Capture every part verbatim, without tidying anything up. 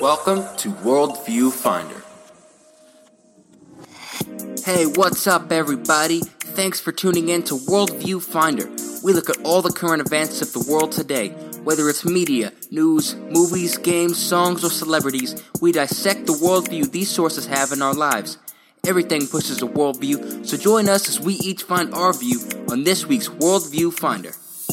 Welcome to Worldview Finder. Hey, what's up, everybody? Thanks for tuning in to Worldview Finder. We look at all the current events of the world today. Whether it's media, news, movies, games, songs, or celebrities, we dissect the worldview these sources have in our lives. Everything pushes a worldview, so join us as we each find our view on this week's Worldview Finder.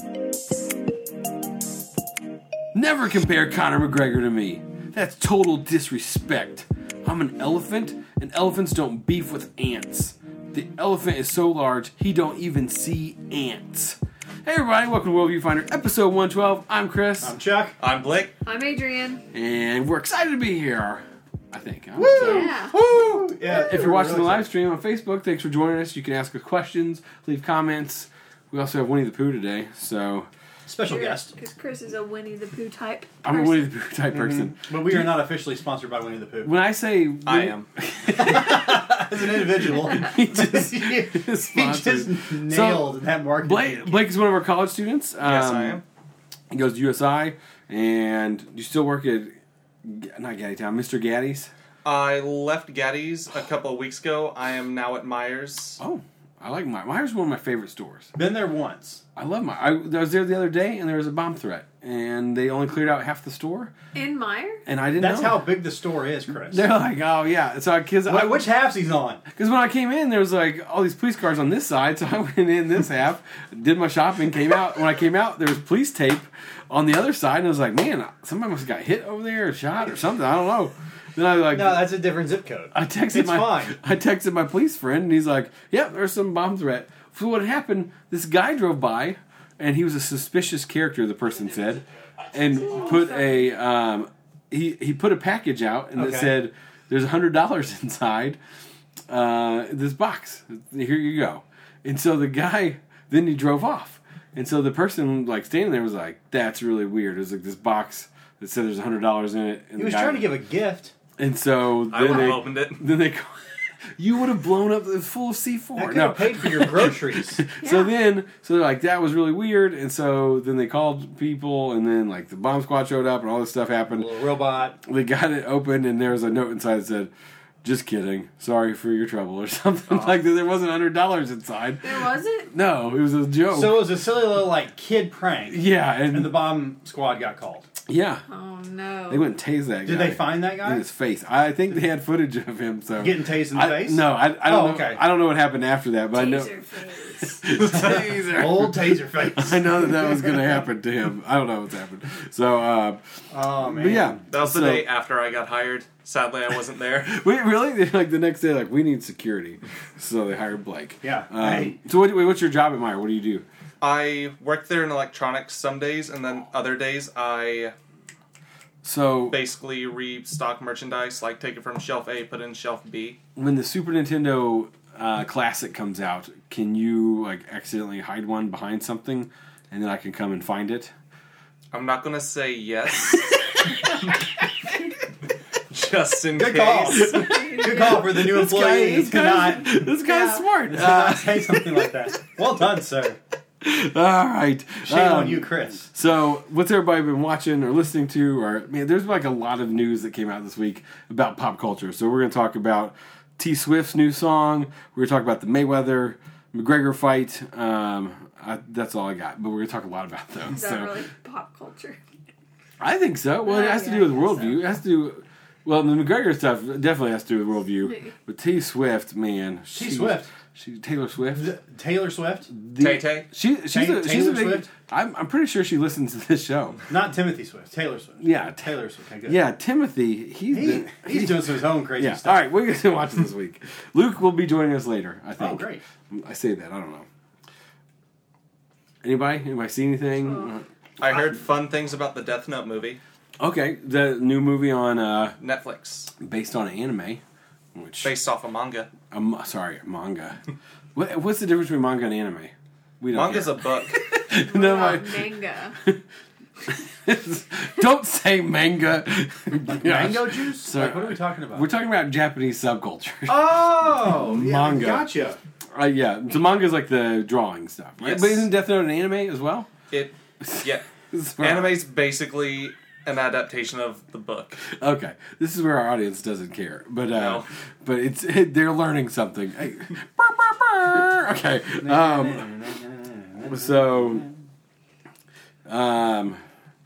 Never compare Conor McGregor to me. That's total disrespect. I'm an elephant, and elephants don't beef with ants. The elephant is so large, he don't even see ants. Hey everybody, welcome to Worldview Finder, episode one twelve. I'm Chris. I'm Chuck. I'm Blake. I'm Adrian. And we're excited to be here. I think. Huh? Woo! So, Yeah. Woo! Yeah. if you're watching really the live stream on Facebook, thanks for joining us. You can ask us questions, leave comments. We also have Winnie the Pooh today, so... Special guest. Because Chris is a Winnie the Pooh type I'm a person. Winnie the Pooh type person. Mm-hmm. But we are not officially sponsored by Winnie the Pooh. When I say... I am. As an individual, he just, he is sponsored. just nailed that market. Blake, Blake is one of our college students. Um, Yes, I am. He goes to U S I, and you still work at, not Gaddy Town, Mister Gaddy's? I left Gaddy's a couple of weeks ago. I am now at Myers. Oh, I like Myers. Myers is one of my favorite stores. Been there once. I love Myers. I, I was there the other day, and there was a bomb threat, and they only cleared out half the store, In Meyer? and I didn't That's know. how big the store is, Chris. They're like, oh, yeah. So, because Wh- Which half's he's on? Because when I came in, there was like all these police cars on this side, so I went in this half, did my shopping, came out. When I came out, there was police tape on the other side, and I was like, man, somebody must have got hit over there or shot or something. I don't know. Then I like, No, that's a different zip code. I texted It's my, fine. I texted my police friend, and he's like, yep, there's some bomb threat. So what happened? This guy drove by, and he was a suspicious character. The person said, and put a um, he he put a package out, and it Okay. said, "There's a hundred dollars inside uh, this box. Here you go." And so the guy then he drove off, and so the person like standing there was like, "That's really weird." It was like this box that said there's a hundred dollars in it. And He the was guy, trying to give a gift. and so I then would have they opened it. then they. You would have blown up. It was full of C four. I could have paid for your groceries. So Yeah. then, so they're like, that was really weird. And so then they called people, and then like the bomb squad showed up, and all this stuff A happened. little robot. They got it open, and there was a note inside that said, "Just kidding, sorry for your trouble," or something like that. There wasn't a hundred dollars inside. There wasn't? No, it was a joke. So it was a silly little like kid prank. yeah, and, And the bomb squad got called. yeah, Oh, no. they wouldn't tase that guy. Did they find that in guy? his face? I think they had footage of him. So Getting tased in the I, face? No, I, I don't Oh, know. okay. I don't know what happened after that, but Taser face. I know. Taser. Old taser face. I know that that was going to happen to him. I don't know what's happened. So, uh, Oh, man. but yeah. That was the So- day after I got hired. Sadly, I wasn't there. Wait, really? They're like the next day, like, we need security. So they hired Blake. Yeah. Um, Hey. So what, wait, what's your job at Meyer? What do you do? I work there in electronics some days, and then other days I So basically restock merchandise, like take it from shelf A, put it in shelf B. when the Super Nintendo uh, Classic comes out, can you, like, accidentally hide one behind something, and then I can come and find it? I'm not going to say yes. Just in Good case. call. Good call for the new This guy, employee this to guy's, not, this guy's Yeah. smart. to not Uh, say something like that. Well done, sir. all right. Shame Um, on you, Chris. So, what's everybody been watching or listening to? Or man, there's like a lot of news that came out this week about pop culture. So we're going to talk about T Swift's new song. We're going to talk about the Mayweather McGregor fight. Um, I, that's all I got. But we're going to talk a lot about those. Is that So really pop culture? I think so. Well, it Uh, has to yeah, do with I guess worldview. It has to do. Well, the McGregor stuff definitely has to do with worldview. But T Swift, man, T she- Swift. she Taylor Swift. Taylor Swift? The- Tay-Tay? She, she's Tay- a, she's Taylor a big, Swift? I'm, I'm pretty sure she listens to this show. Not Timothy Swift. Taylor Swift. Yeah, t- Taylor Swift. Okay, good. yeah. Timothy, he's He, been, he's doing some of his own crazy yeah. stuff. All right, we're going to watch this week. Luke will be joining us later. I think. Oh, great. I say that. I don't know. Anybody? Anybody see anything? I heard fun things about the Death Note movie. Okay, the new movie on uh, Netflix. based on anime, which Based off a manga. um, sorry, manga. what, what's the difference between manga and anime? We don't Manga's care. a book. No, What my- about manga? Don't say manga. Like Gosh. mango juice? So- like, what are we talking about? We're talking about Japanese subculture. oh! yeah, Manga. Gotcha. Uh, yeah, so manga is like the drawing stuff, right? Yes. But isn't Death Note an anime as well? It, yeah. As well. Anime's basically an adaptation of the book. Okay, this is where our audience doesn't care, but uh, No. but it's they're learning something. Hey, burr, burr, burr. Okay, um, so um,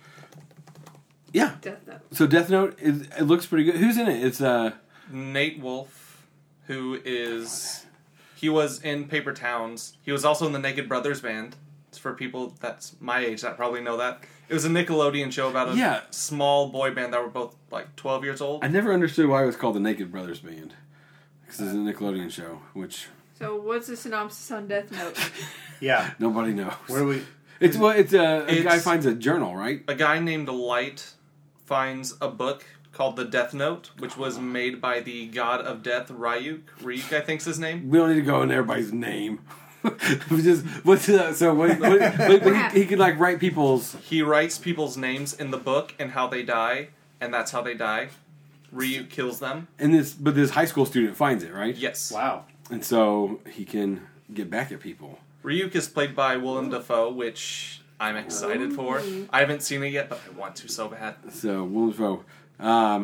yeah, Death Note. so Death Note is it looks pretty good. Who's in it? It's uh Nate Wolf, who is he was in Paper Towns. He was also in the Naked Brothers band. It's for people that's my age that probably know that. It was a Nickelodeon show about a Yeah. small boy band that were both like twelve years old. I never understood why it was called the Naked Brothers Band because it's a Nickelodeon show, which So what's the synopsis on Death Note? Yeah. nobody knows. Where do we? It's well, it's a, a It's- guy finds a journal, right? A guy named Light finds a book called the Death Note, which was made by the god of death, Ryuk. Ryuk, I think's his name. We don't need to go into everybody's name. We just what's the, so what, what, what, what he, he could like write people's. He writes people's names in the book and how they die, and that's how they die. Ryuk kills them. And this, but this high school student finds it, right? Yes. Wow. And so he can get back at people. Ryuk is played by Willem Dafoe, which I'm excited for. I haven't seen it yet, but I want to so bad. So Willem Dafoe. Um,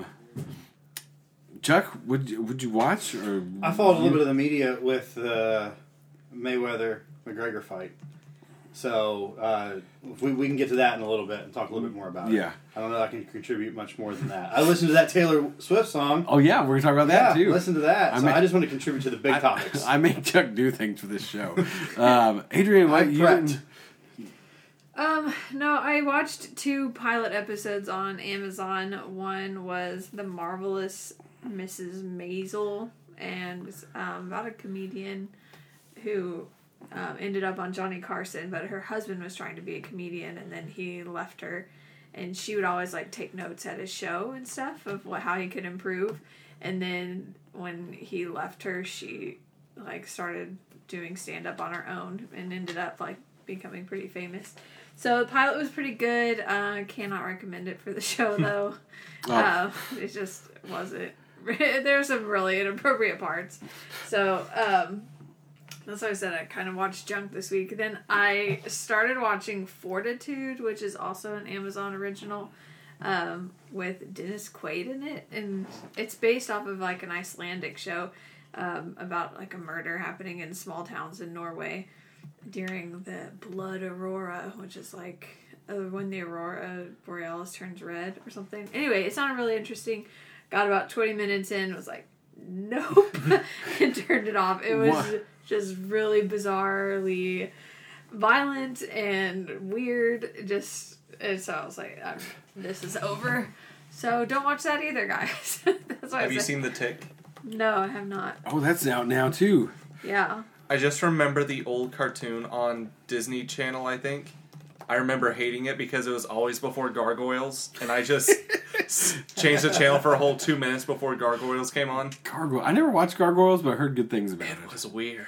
Chuck, would you, would you watch or? I followed a little bit of the media with the Mayweather McGregor fight. So uh, if we, we can get to that in a little bit and talk a little bit more about it. Yeah. I don't know if I can contribute much more than that. I listened to that Taylor Swift song. Oh yeah, we're gonna talk about Yeah, that too. listen to that. I so mean- I just want to contribute to the big I, topics. I make Chuck do things for this show. Um, Adrian, what I'm you prepped. didn't- Um, no, I watched two pilot episodes on Amazon. One was The Marvelous Missus Maisel, and it's um, about a comedian who um, ended up on Johnny Carson, but her husband was trying to be a comedian, and then he left her, and she would always like take notes at his show and stuff of what how he could improve, and then when he left her, she like started doing stand up on her own and ended up like becoming pretty famous. So the pilot was pretty good. Uh, cannot recommend it for the show though. Oh. Uh, it just wasn't. There's some really inappropriate parts. So um, that's why I said I kind of watched junk this week. Then I started watching Fortitude, which is also an Amazon original, um, with Dennis Quaid in it, and it's based off of like an Icelandic show um, about like a murder happening in small towns in Norway during the Blood Aurora, which is like uh, when the Aurora Borealis turns red or something. Anyway, it sounded really interesting. Got about twenty minutes in, was like, nope, and turned it off. It was What? just really bizarrely violent and weird. Just and so I was like, I'm, this is over. So don't watch that either, guys. That's why I Have you said- seen The Tick? No, I have not. Oh, that's out now too. Yeah. I just remember the old cartoon on Disney Channel, I think. I remember hating it because it was always before Gargoyles, and I just s- changed the channel for a whole two minutes before Gargoyles came on. Gargoyle. I never watched Gargoyles, but I heard good things about It it. was weird.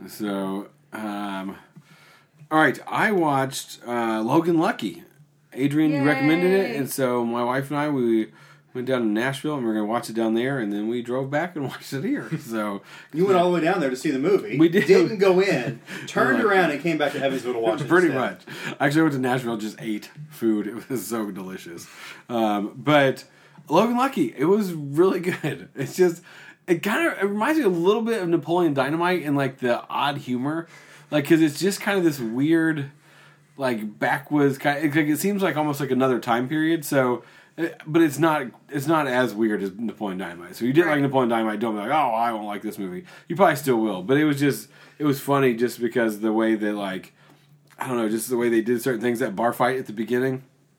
So, um, all right, I watched uh, Logan Lucky. Adrian Yay. recommended it, and so my wife and I we went down to Nashville, and we were going to watch it down there, and then we drove back and watched it here. So You went all the way down there to see the movie. We did. Didn't go in, turned Right. around, and came back to Evansville to watch it. pretty instead. much. Actually, I went to Nashville, just ate food. It was so delicious. Um, but Logan Lucky, it was really good. It's just, it kind of it reminds me a little bit of Napoleon Dynamite and like the odd humor, like because it's just kind of this weird, like backwoods kind. It, like, it seems like almost like another time period. So. But it's not it's not as weird as Napoleon Dynamite. So you didn't like Right. Napoleon Dynamite, don't be like, oh, I won't like this movie. You probably still will. But it was just, it was funny just because the way they like, I don't know, just the way they did certain things. That bar fight at the beginning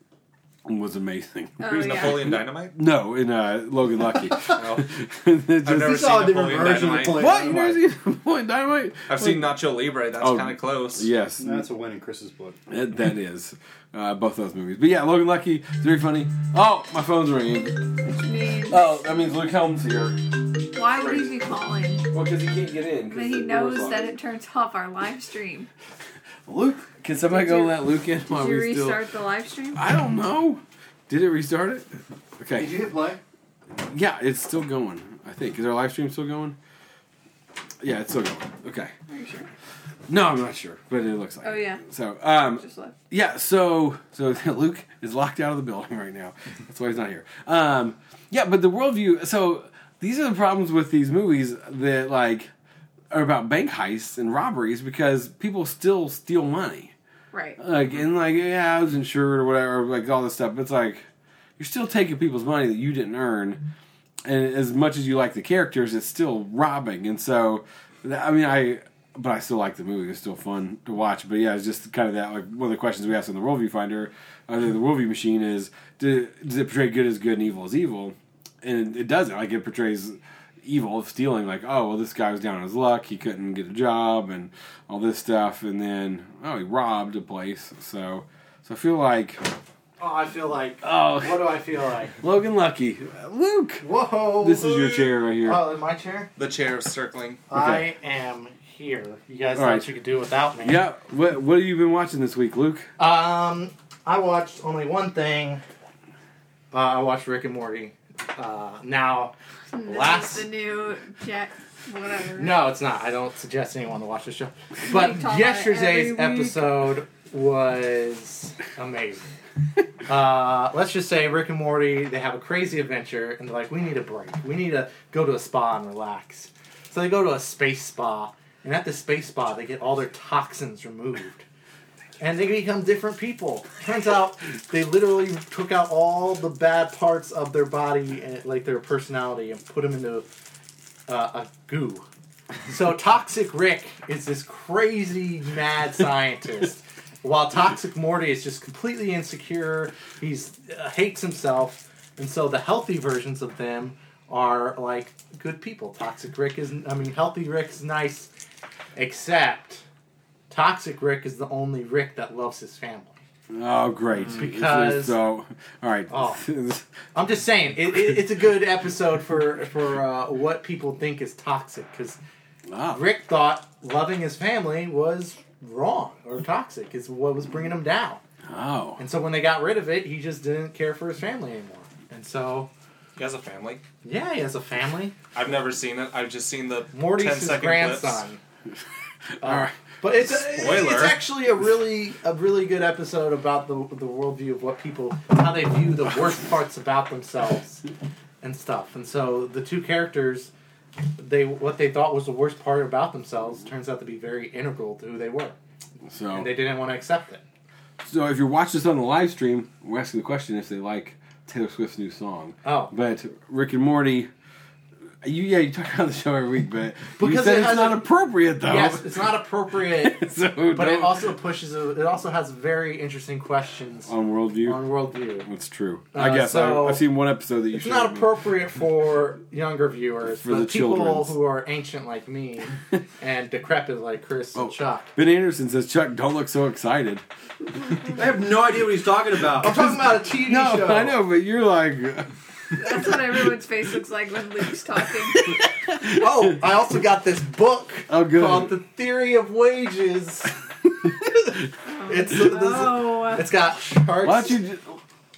was amazing. Oh, yeah. Napoleon Dynamite? No, in uh, Logan Lucky. No. It just- I've never You saw a seen different Napoleon version of Dynamite. Napoleon what? You never Dynamite. seen Napoleon Dynamite? I've seen Nacho Libre. That's Oh. kind of close. Yes. That's a win in Chris's book. That, that is. Uh, both those movies. But yeah, Logan Lucky is very funny. Oh, my phone's ringing. I mean, Oh, that means Luke Helm's here. why would he be calling? Well, because he can't get in. 'cause But he the door's knows locked. that it turns off our live stream. Luke, can somebody Did go you- let Luke in while Did you we still? restart the live stream? I don't know. Did it restart it? Okay. Did you hit play? Yeah, it's still going. I think is our live stream still going? Yeah, it's still going. Okay. Are you sure? No, I'm not sure, but it looks like. Oh it. yeah. So, um, Just left. yeah, so so Luke is locked out of the building right now. That's why he's not here. Um, yeah, but the worldview. So these are the problems with these movies that like are about bank heists and robberies because people still steal money. Right. Like and like yeah, I was insured or whatever, like all this stuff. But it's like you're still taking people's money that you didn't earn, and as much as you like the characters, it's still robbing. And so, I mean, I. But I still like the movie. It's still fun to watch. But yeah, it's just kind of that. Like one of the questions we asked in the Worldview Finder, uh, the Worldview Machine is: do, does it portray good as good and evil as evil? And it doesn't. Like it portrays evil of stealing. Like oh well, this guy was down on his luck. He couldn't get a job and all this stuff. And then oh, he robbed a place. So so I feel like Oh, I feel like. oh What do I feel like? Logan Lucky, Luke. Whoa! This is your chair right here. Oh, in my chair? The chair is circling. I am here. You guys All thought right. you could do without me. Yeah. What what have you been watching this week, Luke? Um, I watched only one thing. Uh, I watched Rick and Morty. Uh, now, This last. is the new Jack. Whatever. No, it's not. I don't suggest anyone to watch the show. We But talk about it yesterday's every week. episode was amazing. uh, let's just say Rick and Morty, they have a crazy adventure, and they're like, we need a break. We need to go to a spa and relax. So they go to a space spa, and at the space spa, they get all their toxins removed. And they become different people. Turns out they literally took out all the bad parts of their body, and like their personality, and put them into uh, a goo. So Toxic Rick is this crazy mad scientist, while Toxic Morty is just completely insecure. He's uh, hates himself, and so the healthy versions of them are like good people. Toxic Rick is, I mean, healthy Rick is nice, except Toxic Rick is the only Rick that loves his family. Oh, great! Because- so, all right. Oh. I'm just saying, it, it, it's a good episode for for uh, what people think is toxic, because Wow. Rick thought loving his family was wrong or toxic, is what was bringing him down. Oh. And so when they got rid of it, he just didn't care for his family anymore. And so, He has a family. yeah, he has a family. I've never seen it. I've just seen the Morty's ten his second grandson. Uh, All right. But it's a, Spoiler. it's actually a really a really good episode about the the worldview of what people, how they view the worst parts about themselves and stuff. And so the two characters, they what they thought was the worst part about themselves turns out to be very integral to who they were, So, and they didn't want to accept it. so if you're watching this on the live stream, we're asking the question if they like Taylor Swift's new song. Oh, But Rick and Morty, you yeah, you talk about the show every week, but you Because said it it's has not a- appropriate though. yes, it's not appropriate, so but it don't- also pushes. A, it also has very interesting questions on worldview. on worldview. That's true. Uh, I guess so I, I've seen one episode that you. It's showed not me. appropriate for younger viewers, For but the people children's. who are ancient like me and decrepit like Chris Oh. and Chuck. Ben Anderson says, "Chuck, don't look so excited." I have no idea what he's talking about. I'm talking about a T V No, show. I know, but you're like, That's what everyone's face looks like when Luke's talking. Oh, I also got this book oh, good. called The Theory of Wages. it's the, the, Oh, it's got charts. Why don't you? Just...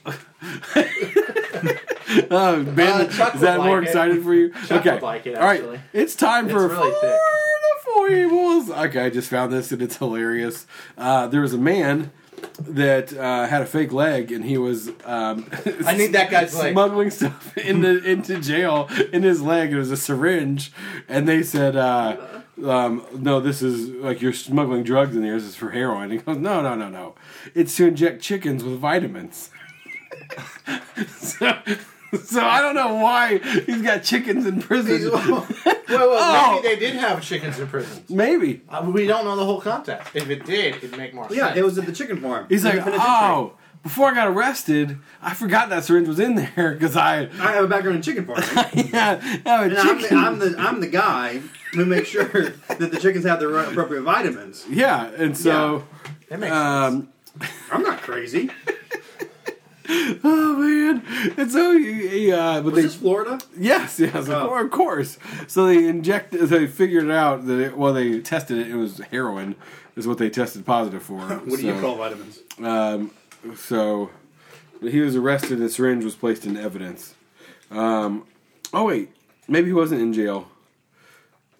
oh, Ben, Uh, Chuck is that would more like it. excited for you? Chuck okay, would like it, all right. actually. It's time It's for really four thick. the foibles. Okay, I just found this and it's hilarious. Uh, there was a man that uh, had a fake leg, and he was um, I need that guy's leg. smuggling stuff into into jail in his leg. It was a syringe, and they said, uh, um, "No, this is like you're smuggling drugs in here. This is for heroin." He goes, "No, no, no, no. It's to inject chickens with vitamins." so, so I don't know why he's got chickens in prison. well, well, Oh. maybe they did have chickens in prisons. Maybe. Uh, we don't know the whole context. If it did, it'd make more Yeah, sense. it was at the chicken farm. He's In like, the penitentiary. "Oh, before I got arrested, I forgot that syringe was in there because I, I have a background in chicken farming. yeah, have a And I'm the, chicken." I'm the I'm the guy who makes sure that the chickens have the right appropriate vitamins. yeah, and so, That makes sense. um, I'm not crazy. oh man, and so he, he uh, but Was they, this Florida? yes, yes, of Oh. course, of course. So they injected, they figured out that it, well, they tested it. It was heroin, is what they tested positive for. What do you So, call vitamins? Um, so he was arrested. And the syringe was placed in evidence. Um, oh wait, maybe he wasn't in jail.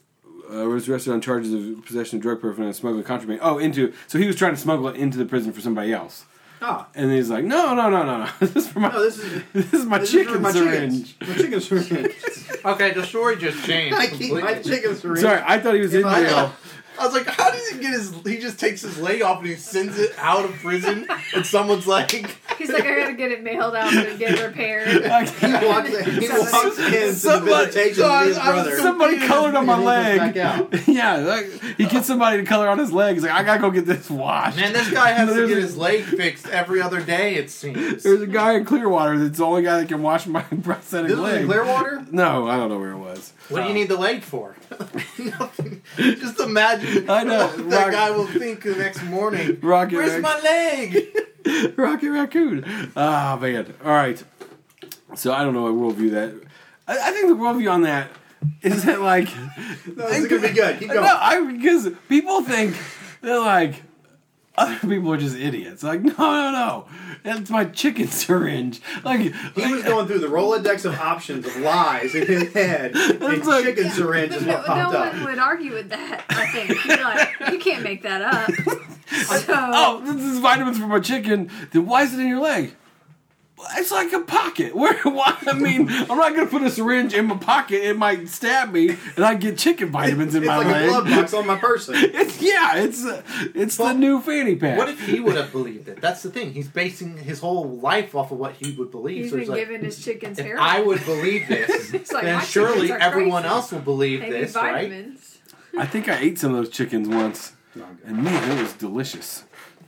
uh, was arrested on charges of possession of drug paraphernalia and smuggling contraband. Oh, into so he was trying to smuggle it into the prison for somebody else. Ah. And he's like, no, no, no, no, no. This is for my. No, this is this is my this chicken is for my syringe. chickens. My chicken syringe. Okay, the story just changed. I keep my completely. chicken syringe. Sorry, I thought he was in I- jail. I was like, how does he get his? He just takes his leg off and he sends it out of prison, and someone's like, He's like, I gotta get it mailed out and get repaired. He walks, he walks in to the Somebody- visitation so I with was- his I was brother. Somebody colored on my And he goes back leg. out. Yeah, like, he gets somebody to color on his leg. He's like, I gotta go get this washed. man, this guy has to There's get a- his leg fixed every other day. It seems. There's a guy in Clearwater that's the only guy that can wash my prosthetic This was leg. in Clearwater? No, I don't know where it was. What do you need the leg for? Nothing. Just imagine I know. what that Rock- guy will think the next morning. Rocket Where's Rac- my leg? Rocket Raccoon. Ah, man. All right. So I don't know what worldview that. I, I think the worldview on that is that like. No, this is going to be good. Keep No, going. I because people think they're like other people are just idiots. Like no, no, no. That's my chicken syringe. Like He was going through the Rolodex of options of lies in his head, and like- chicken syringe is no, what popped no up. one would argue with that. I think you're like, you can't make that up. So, oh, this is vitamins for my chicken. Then why is it in your leg? Well, it's like a pocket. Where? Why? I mean, I'm not gonna put a syringe in my pocket. It might stab me, and I get chicken vitamins in It's my like leg. a glove box on my person. It's yeah, it's uh, it's the Well, new fanny pack. What if he would have believed it? That's the thing. He's basing his whole life off of what he would believe. he's so been he's like, given his chickens if heroin. I would believe this, It's like, then my surely chickens are everyone crazy. else will believe They need this, right? vitamins. I think I ate some of those chickens once, and man, it was delicious.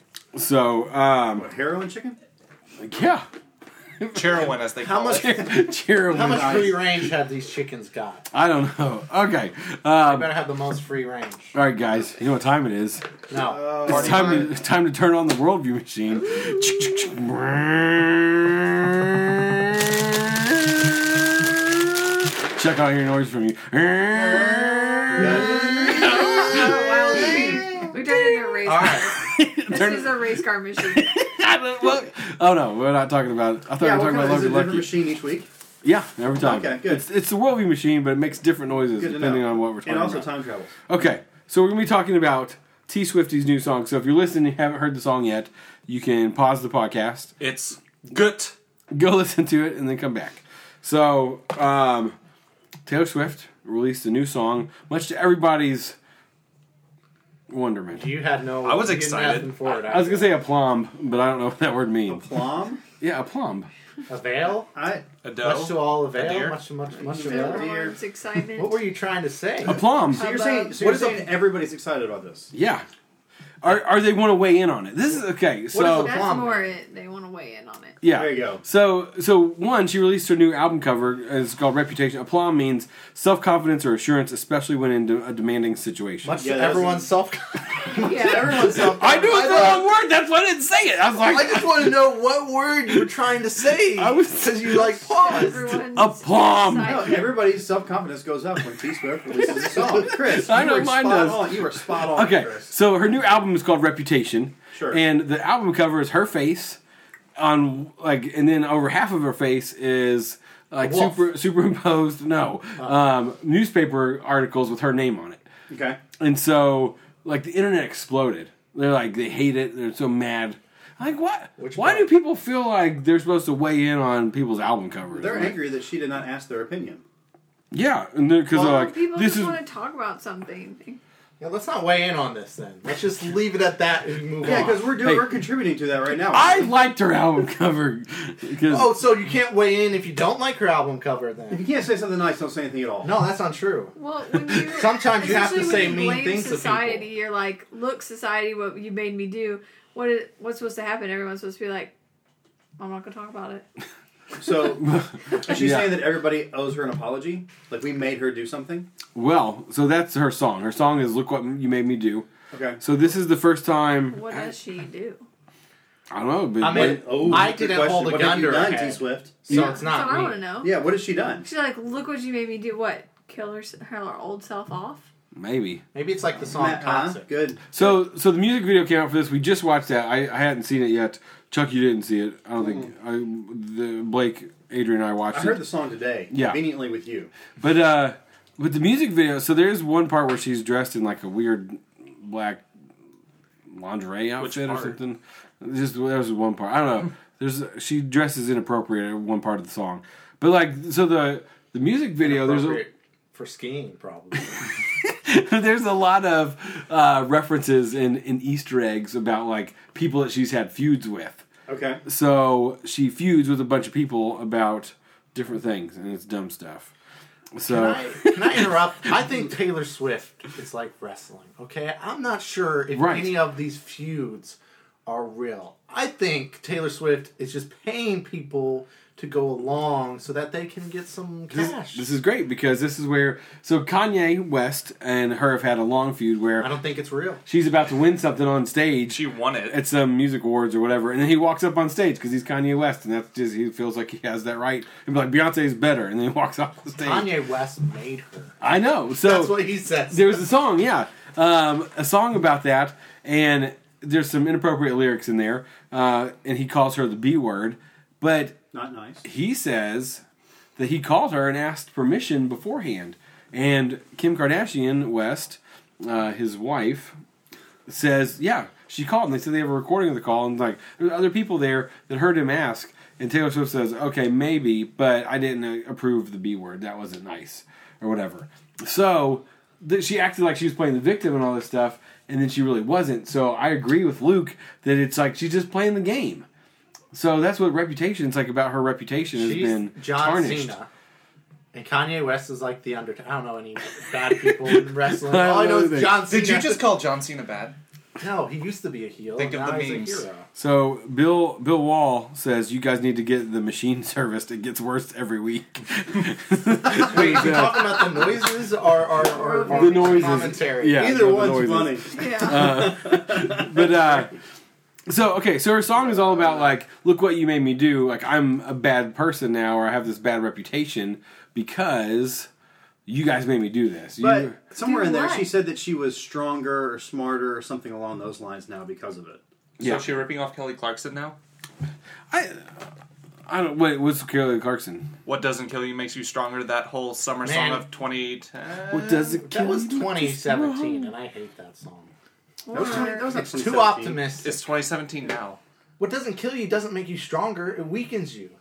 So, um, What, heroin chicken? yeah, Cheerwin, as they How call much? it. cheer. How much free range have these chickens got? I don't know. Okay, They um, better have the most free range. all right, guys. You know what time it is? No. Uh, It's time to it's time to turn on the worldview machine. Check out your noise from you. Oh, wow, we, we turned into a race All car. right. This Turn- is a race car machine. Well, oh no, we're not talking about. I thought yeah, we what were talking kind about of, is it Lucky a different Lucky. machine each week? Yeah, every time. Okay, good. It's, it's the worldview machine, but it makes different noises Good to depending know. on what we're talking And also about. time travel. Okay, so we're gonna be talking about T Swifty's new song. So if you're listening and you haven't heard the song yet, you can pause the podcast, It's good. go listen to it, and then come back. So um, Taylor Swift released a new song, much to everybody's wonderment. You had no. I was you had excited. nothing for it, I was gonna say aplomb, but I don't know what that word means. Plum? Yeah, aplomb. a veil. I A dough. Much to all a A deer? veil. Much to much much to Yeah. veil. Deer. Everyone's excitement. What were you trying to say? Aplomb. So you're Hubbub. saying, so What you're is a- saying everybody's excited about this? Yeah. Are are they want to weigh in on it? This is okay. So is That's Plum. more it. They want to weigh in on it. yeah. There you go. So so one, she released her new album cover. It's called Reputation. Aplomb means self confidence or assurance, especially when in de- a demanding situation. Much Yeah, to that everyone's self. Yeah. everyone's self. I knew it was the wrong word. That's why I didn't say it. I was like, I just want to know what word you were trying to say. I was- because you like paused. Everyone's Aplomb. No, excited. everybody's self confidence goes up when T Swift releases a song. Chris, I you know were mine spot does. on. You were spot on. Okay, Chris. so her new album is called Reputation. Sure. And the album cover is her face on like, and then over half of her face is like A wolf. super superimposed. No, um, newspaper articles with her name on it. Okay. And so, like, the internet exploded. They're like, they hate it. They're so mad. Like, what? Which Why part? do people feel like they're supposed to weigh in on people's album covers? They're Like, angry that she did not ask their opinion. Yeah, and because Well, they're like, People this just is. want to talk about something. Yeah, let's not weigh in on this then. Let's just leave it at that and move Yeah, on. because we're doing, Hey. we're contributing to that right now. I liked her album cover because Oh, so you can't weigh in if you don't like her album cover If then? you can't say something nice, don't say anything at all. No, that's not true. Well, when you Sometimes you have to especially say when you mean blame things to society, people. you're like, look, society, what you made me do. What is, what's supposed to happen? Everyone's supposed to be like, I'm not gonna talk about it. So, is she Yeah. saying that everybody owes her an apology? Like we made her do something? well, so that's her song. Her song is "Look What You Made Me Do." Okay. So this is the first time. What does she do? I don't know, but I mean, Oh, I good didn't question. hold a What gun have you to her done, head. T Swift? So Yeah. it's That's not what I me. want to know. Yeah, what has she done? She's like, look what you made me do. What? Kill her, her old self off? maybe. Maybe it's like the song Matt, huh? Toxic. Good. So, so the music video came out for this. We just watched that. I, I hadn't seen it yet. Chuck, you didn't see it. I don't think. I, the Blake, Adrian, and I watched I heard it. the song today. Yeah. Conveniently with you. But uh, But the music video, so there's one part where she's dressed in like a weird black lingerie outfit or part? something. Just there was one part. I don't know. There's she dresses inappropriate at one part of the song. But like so the the music video there's a Appropriate for skiing, probably. there's a lot of uh, references in, in Easter eggs about like people that she's had feuds with. Okay. So she feuds with a bunch of people about different things, and it's dumb stuff. So Can I, can I interrupt? I think Taylor Swift is like wrestling, okay? I'm not sure if Right. any of these feuds are real. I think Taylor Swift is just paying people to go along so that they can get some this, cash. this is great because this is where so Kanye West and her have had a long feud where I don't think it's real. she's about to win something on stage. She won it. At some music awards or whatever, and then he walks up on stage because he's Kanye West, and that's just he feels like he has that right. And be like, Beyonce's better, and then he walks off the stage. Kanye West made her. I know. So That's what he says. there was a song, yeah, um, a song about that, and there's some inappropriate lyrics in there, uh, and he calls her the B word, but Not nice. he says that he called her and asked permission beforehand, and Kim Kardashian West, uh, his wife, says, yeah, she called, and they said they have a recording of the call, and like there's other people there that heard him ask, and Taylor Swift says, okay, maybe, but I didn't uh, approve the B word, that wasn't nice, or whatever. So th- she acted like she was playing the victim and all this stuff, and then she really wasn't. So I agree with Luke that it's like she's just playing the game. So that's what Reputation's like about her reputation has She's been John tarnished. Cena. And Kanye West is like the Undertaker. I don't know any bad people in wrestling. I don't All I know know is anything. John Cena. Did you just call John Cena bad? No, he used to be a heel. Think of now the he's memes. a hero. So Bill Bill Wall says you guys need to get the machine serviced. It gets worse every week. Wait, you talking about the noises or, or, or, or The noises. commentary? Yeah. Either the one's noises. funny. Yeah. But uh, so okay, so her song is all about like, look what you made me do. Like I'm a bad person now, or I have this bad reputation because you guys made me do this. You, But somewhere Do in there, what? she said that she was stronger or smarter or something along those lines now because of it. Yeah. So is she ripping off Kelly Clarkson now? I I don't wait. What's Kelly Clarkson? What doesn't kill you makes you stronger. That whole summer Man. song of twenty ten. What does it kill That was you? twenty seventeen, and I hate that song. That was, twenty, that was like It's twenty too seventeen. optimistic. It's twenty seventeen now. What doesn't kill you doesn't make you stronger. It weakens you.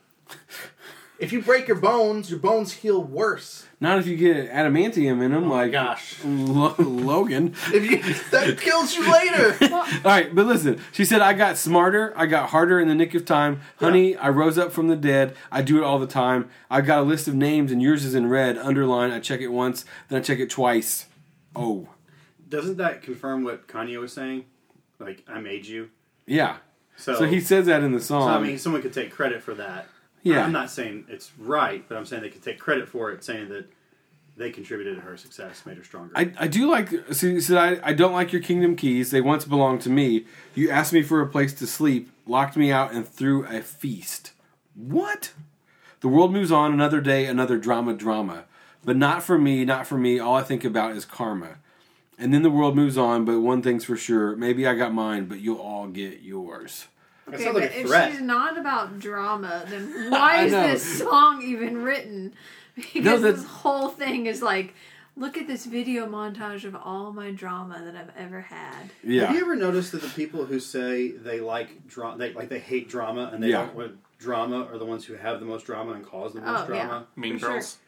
If you break your bones, your bones heal worse. Not if you get adamantium in them, Oh my like gosh. Lo- Logan. If you that kills you later. All right, but listen. She said, "I got smarter. I got harder in the nick of time, honey. I rose up from the dead. I do it all the time. I got a list of names, and yours is in red, underline. I check it once, then I check it twice. Oh, Doesn't that confirm what Kanye was saying? Like, I made you. yeah. So, So he says that in the so, song. I mean, someone could take credit for that. Yeah. I'm not saying it's right, but I'm saying they could take credit for it, saying that they contributed to her success, made her stronger. I, I do like. So he said, I, I don't like your kingdom keys. They once belonged to me. You asked me for a place to sleep, locked me out, and threw a feast. What? The world moves on. Another day, another drama, drama. But not for me, not for me. All I think about is karma. And then the world moves on, but one thing's for sure. Maybe I got mine, but you'll all get yours. That Okay, sounds but like a if threat. she's not about drama, then why I is know. this song even written? Because No, that- this whole thing is like, look at this video montage of all my drama that I've ever had. Yeah. Have you ever noticed that the people who say they like drama, they like they hate drama, and they Yeah. don't want drama, are the ones who have the most drama and cause the most Oh, yeah. drama? Mean For sure. Girls.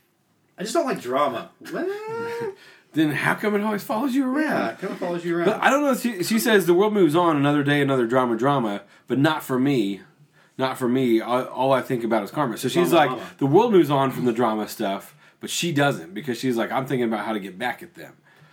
I just don't like drama. Well, Then how come it always follows you around? yeah, it kind of follows you around. But I don't know. She, she says the world moves on, another day, another drama, drama, but not for me. Not for me. All, all I think about is karma. So she's Drama, like, drama. the world moves on from the drama stuff, but she doesn't because she's like, I'm thinking about how to get back at them.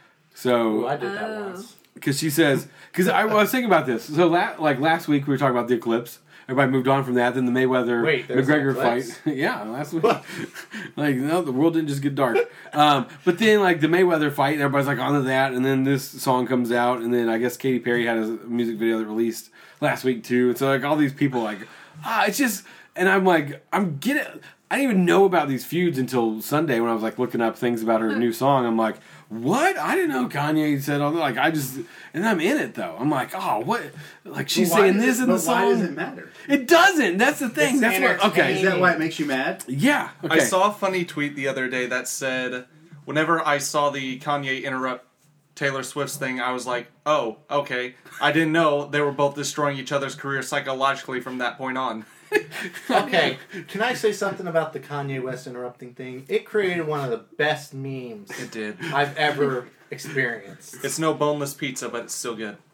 Ooh, I So, did that Oh. once. because she says, because I was thinking about this. So, la- like last week, we were talking about the eclipse. Everybody moved on from that. Then the Mayweather Wait, there's an McGregor eclipse? fight. Yeah, last week. Like, no, the world didn't just get dark. Um, but then, like, the Mayweather fight, everybody's like onto that. And then this song comes out. And then I guess Katy Perry had a music video that released last week, too. And so, like, all these people, like, ah, it's just. And I'm like, I'm getting. I didn't even know about these feuds until Sunday when I was, like, looking up things about her new song. I'm like, what? I didn't know Kanye said all that. Like, I just. And I'm in it, though. I'm like, oh, what? Like, she's But why saying does this it, in the but song. Why does it matter? It doesn't. That's the thing. It's That's what. Okay. Is that why it makes you mad? Yeah. Okay. I saw a funny tweet the other day that said, whenever I saw the Kanye interrupt Taylor Swift's thing, I was like, oh, okay. I didn't know they were both destroying each other's careers psychologically from that point on. Okay, can I say something about the Kanye West interrupting thing? It created one of the best memes It did. I've ever experienced. It's no boneless pizza, but it's still good.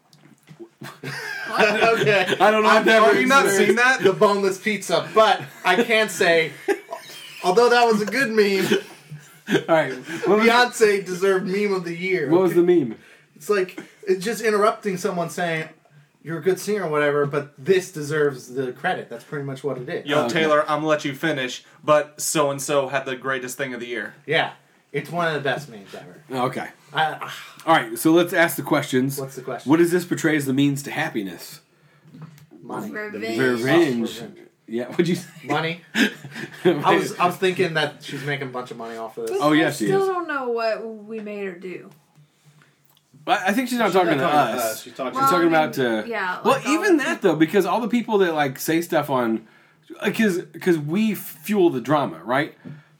Okay. I don't know. I've I've never never you not experienced seen that? The boneless pizza, but I can say, although that was a good meme, All right. What was, Beyonce deserved meme of the year. what was the meme? It's like it's just interrupting someone saying you're a good singer or whatever, but this deserves the credit. That's pretty much what it is. Yo, Okay. Taylor, I'm gonna let you finish, but so and so had the greatest thing of the year. Yeah, it's one of the best memes ever. Okay. I, ah, All right. So let's ask the questions. what's the question? What does this portray as the means to happiness? Money. Revenge. Revenge. Revenge. Yeah. What'd you say? Money. I was I was thinking that she's making a bunch of money off of this. Oh, yeah, I she still is. don't know what we made her do. I I think she's not She's talking not to talking us. She's talking She's Well, talking I mean, about. Uh, yeah, well, like all even the that though, because all the people that like say stuff on, because because we fuel the drama, right?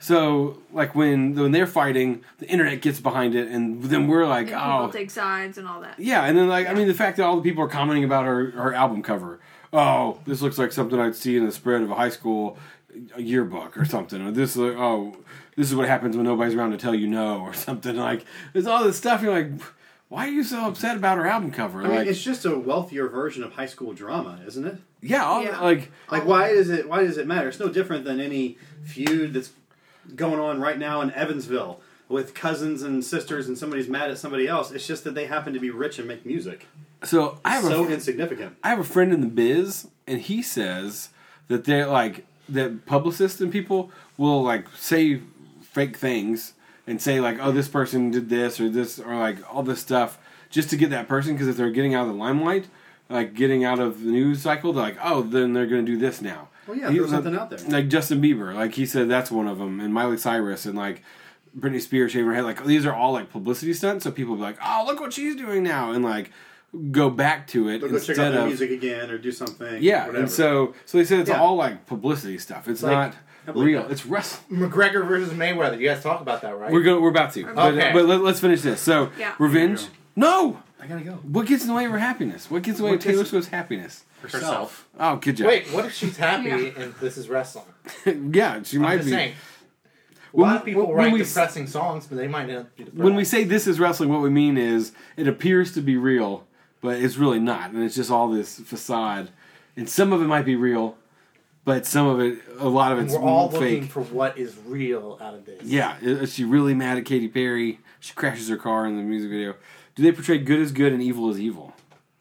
So like when when they're fighting, the internet gets behind it, and then we're like, and people oh, take sides and all that. yeah, and then like I mean the fact that all the people are commenting about her her album cover. Oh, this looks like something I'd see in the spread of a high school yearbook or something. Or this, like, oh, this is what happens when nobody's around to tell you no, or something. Like there's all this stuff. You're like, why are you so upset about her album cover? I mean, like, it's just a wealthier version of high school drama, isn't it? yeah, all, Yeah. like Like, why does it? Why does it matter? It's no different than any feud that's going on right now in Evansville with cousins and sisters, and somebody's mad at somebody else. It's just that they happen to be rich and make music. so. I have So a insignificant. I have a friend in the biz, and he says that they're like that publicists and people will like say fake things and say like, oh, this person did this or this or like all this stuff just to get that person, because if they're getting out of the limelight, like getting out of the news cycle, they're like, oh, then they're going to do this now. Well, yeah, He- throw something out there. Like Justin Bieber, like he said that's one of them, and Miley Cyrus, and like Britney Spears shaving her head. Like these are all like publicity stunts, so people be like, oh, look what she's doing now, and like go back to it They'll go check instead out their of music again or do something. yeah, whatever. and so so they said it's Yeah. all like publicity stuff. It's Like, not I believe real. that. It's wrestling. McGregor versus Mayweather. You guys talk about that, right? We're going. We're about to. But, Okay. but let, let's finish this. So Yeah. revenge. No. I gotta go. What gets in the way of her happiness? What gets in the way What of Taylor gets- Swift's happiness? Herself. Oh, good job. Wait, what if she's happy Yeah. and this is wrestling? yeah, she I'm might just be. saying. A When lot we- of people when write we s- depressing songs, but they might not be depressed. When we say this is wrestling, what we mean is it appears to be real, but it's really not, and it's just all this facade. And some of it might be real, but some of it, a lot of And it's we're all fake. looking for what is real out of this. Yeah, is she really mad at Katy Perry? She crashes her car in the music video. Do they portray good as good and evil as evil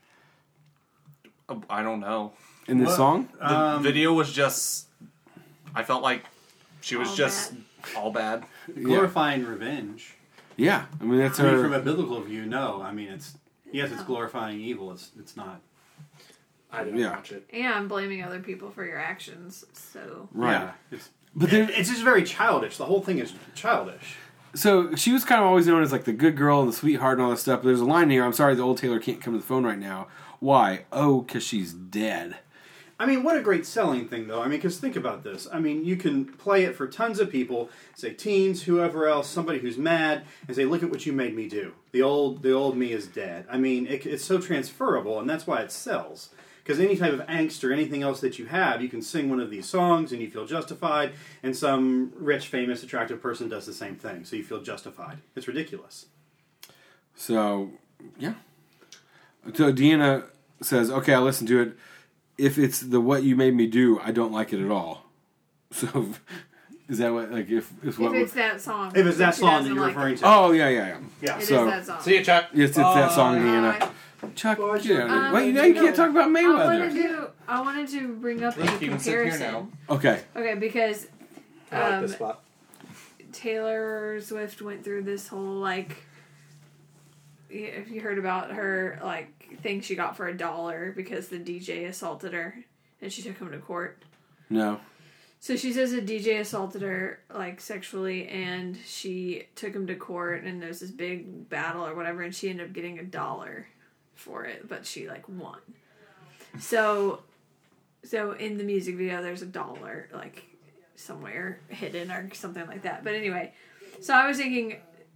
Uh, I don't know. in this What? song? The Um, video was just. I felt like she was All just bad. all bad. glorifying revenge. Yeah, I mean that's I mean, her. from a biblical view, no. I mean, it's yes, it's glorifying evil. It's it's not. I didn't Yeah. watch it. And I'm blaming other people for your actions. So Right. Yeah, it's, But there, it's just very childish. The whole thing is childish. so she was kind of always known as like the good girl and the sweetheart and all this stuff. But there's a line here. I'm sorry, the old Taylor can't come to the phone right now. Why? Oh, because she's dead. I mean, what a great selling thing, though. I mean, because think about this. I mean, you can play it for tons of people, say teens, whoever else, somebody who's mad, and say, "Look at what you made me do. The old, the old me is dead." I mean, it, it's so transferable, and that's why it sells. Because any type of angst or anything else that you have, you can sing one of these songs and you feel justified, and some rich, famous, attractive person does the same thing, so you feel justified. It's ridiculous. So yeah. So Deanna says, "Okay, I listened to it. If it's the what you made me do, I don't like it at all." So is that what like if if what? if it's that song, If it's that she song that doesn't you're like referring it. to. Oh yeah, yeah, yeah. Yeah. It is So- that song. See you, Chuck. Yes, it's that song, Uh, Deanna. Chuck, Bye, get out of here. Um, Wait, now you no. can't talk about I wanted Mayweather. to. I wanted to bring up a Look, you can sit here comparison. now. Okay. Okay, because I like um, this spot. Taylor Swift went through this whole like. If you heard about her like thing she got for a dollar because the D J assaulted her and she took him to court. No. So she says a D J assaulted her like sexually and she took him to court and there was this big battle or whatever and she ended up getting a dollar for it, but she like won. So so in the music video there's a dollar like somewhere hidden or something like that. But anyway, so I was thinking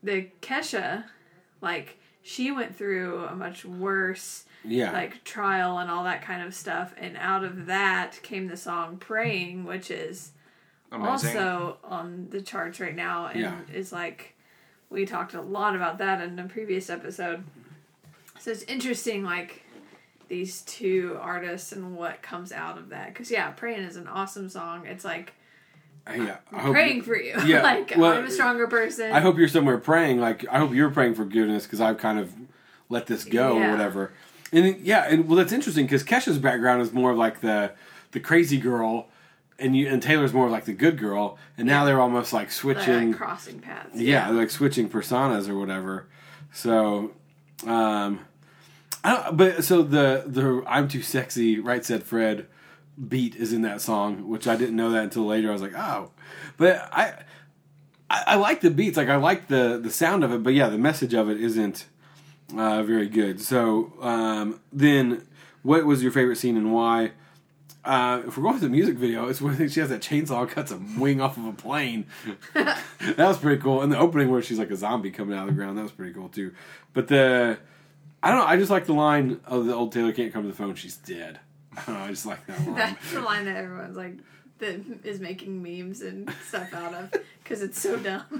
the Kesha, like she went through a much worse Yeah. like trial and all that kind of stuff, and out of that came the song "Praying," which is Amazing. also on the charts right now, and Yeah. is like we talked a lot about that in a previous episode. So it's interesting, like these two artists and what comes out of that. Because yeah, "Praying" is an awesome song. It's like yeah. I I'm hope praying you- for you. Yeah, like well, I'm a stronger person. I hope you're somewhere praying. Like I hope you're praying for forgiveness because I've kind of let this go Yeah. or whatever. And it- yeah, and well, that's interesting because Kesha's background is more of like the the crazy girl, and you and Taylor's more of like the good girl. And now they're almost like They're, switching. like, crossing paths. Yeah, they're like switching personas or whatever. So, um, I don't, but so the the "I'm Too Sexy," Right Said Fred beat is in that song, which I didn't know that until later. I was like, oh, but I I, I like the beats, like I like the the sound of it, but yeah, the message of it isn't uh, very good. So um, then, what was your favorite scene and why? Uh, if we're going to the music video, it's when she has that chainsaw and cuts a wing off of a plane. That was pretty cool. And the opening where she's like a zombie coming out of the ground, that was pretty cool too. But the, I don't know, I just like the line of the old Taylor can't come to the phone, she's dead. I don't know, I just like that line. That's the line that everyone's like that is making memes and stuff out of because it's so dumb.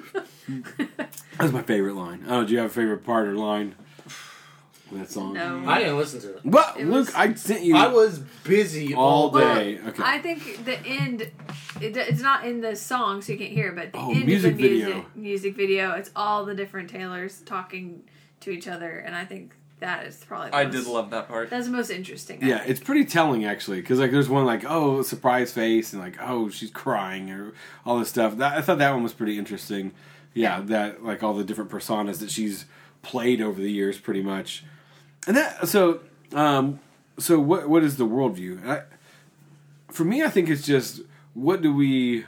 That's my favorite line. Oh, do you have a favorite part or line of that song? No. I didn't listen to it. What? It Luke, was- I sent you I was busy all all day. day. Okay. I think the end, it, it's not in the song, so you can't hear it, but the Oh, end music of the music video. music video, it's all the different Taylors talking to each other, and I think that is probably the I most, did love that part. that's the most interesting. I Yeah, think. it's pretty telling actually, because like there's one like oh surprise face and like oh she's crying or all this stuff. That, I thought that one was pretty interesting. Yeah, Yeah. that like all the different personas that she's played over the years, pretty much. And that so um so what what is the worldview? I, for me, I think it's just what do we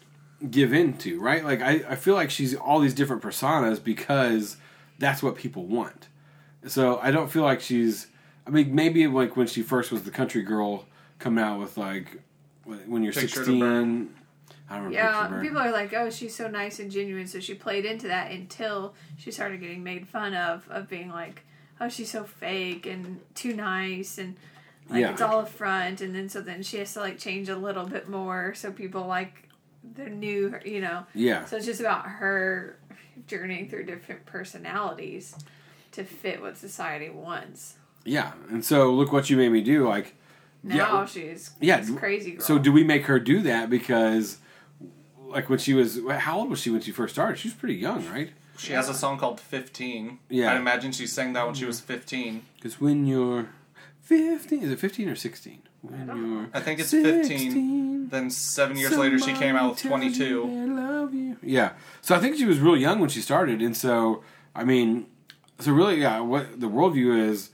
give into, right? Like I, I feel like she's all these different personas because that's what people want. So I don't feel like she's. I mean, maybe like when she first was the country girl coming out with like when you're Picture to sixteen. Burn. I don't remember. Yeah, Picture to Burn. people are like, "Oh, she's so nice and genuine," so she played into that until she started getting made fun of of being like, "Oh, she's so fake and too nice and like Yeah. it's all a front," and then so then she has to like change a little bit more so people like the new, you know. Yeah. So it's just about her journeying through different personalities to fit what society wants. Yeah, and so look what you made me do. Like, Now yeah, she's yeah. this crazy girl. So do we make her do that because, like, when she was how old was she when she first started? She was pretty young, right? She has a song called fifteen. Yeah. I'd imagine she sang that when she was fifteen. Because when you're fifteen, is it fifteen or sixteen? When don't you're I think it's fifteen. sixteen, Then seven years later, she came out with somebody tells you twenty-two. they love you. Yeah. So I think she was real young when she started, and so I mean, so really, yeah. What the worldview is,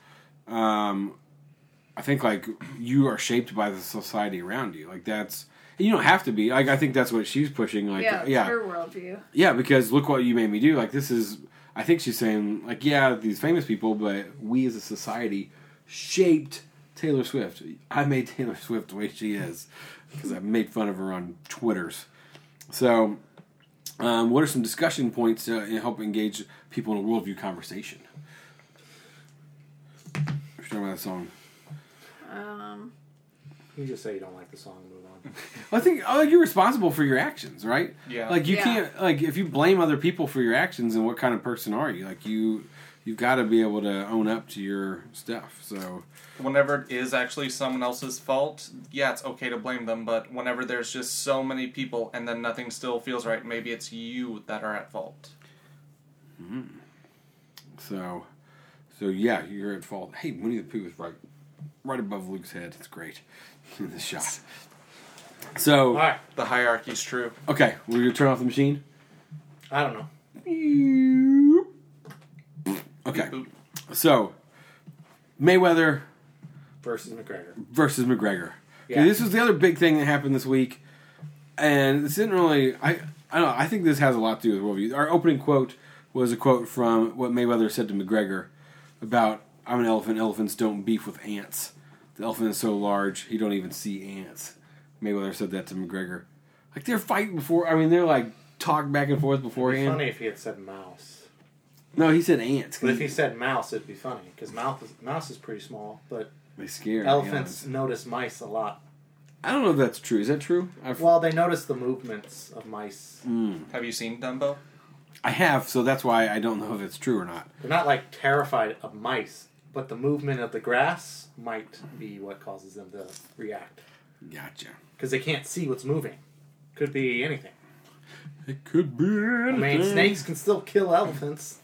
um, I think like you are shaped by the society around you. Like that's you don't have to be. Like I think that's what she's pushing. Like yeah, yeah, it's her worldview. yeah. Because look what you made me do. Like this is. I think she's saying like yeah, these famous people, but we as a society shaped Taylor Swift. I made Taylor Swift the way she is because I made fun of her on Twitters. So, um, what are some discussion points to help engage people in a worldview conversation? We're talking about that song. Um, You just say you don't like the song and move on. Well, I think oh, you're responsible for your actions, right? Yeah. Like you Yeah. can't like if you blame other people for your actions, then what kind of person are you? Like you, you've got to be able to own up to your stuff. So. Whenever it is actually someone else's fault, yeah, it's okay to blame them. But whenever there's just so many people and then nothing still feels right, maybe it's you that are at fault. Mm-hmm. So, so yeah, you're at fault. Hey, Winnie the Pooh is right, right above Luke's head. It's great in this shot. So, All right. The hierarchy's true. okay, we're gonna turn off the machine. I don't know. Okay, Boop. so Mayweather Versus McGregor. versus McGregor. Yeah. Okay, this was the other big thing that happened this week, and this didn't really. I I don't know. I think this has a lot to do with worldview. Our opening quote was a quote from what Mayweather said to McGregor about, "I'm an elephant. Elephants don't beef with ants. The elephant is so large he don't even see ants." Mayweather said that to McGregor. Like they're fighting before. I mean, they're like talk back and forth It'd be beforehand. funny if he had said mouse. No, he said ants. But if he said mouse, it'd be funny because mouse is, mouse is pretty small, but they scare elephants yeah. notice mice a lot. I don't know if that's true. Is that true? I've, Well, they notice the movements of mice. mm, Have you seen Dumbo? I have, so that's why I don't know if it's true or not. They're not like terrified of mice, but the movement of the grass might be what causes them to react Gotcha. because they can't see what's moving. Could be anything. It could be anything. I mean, snakes can still kill elephants.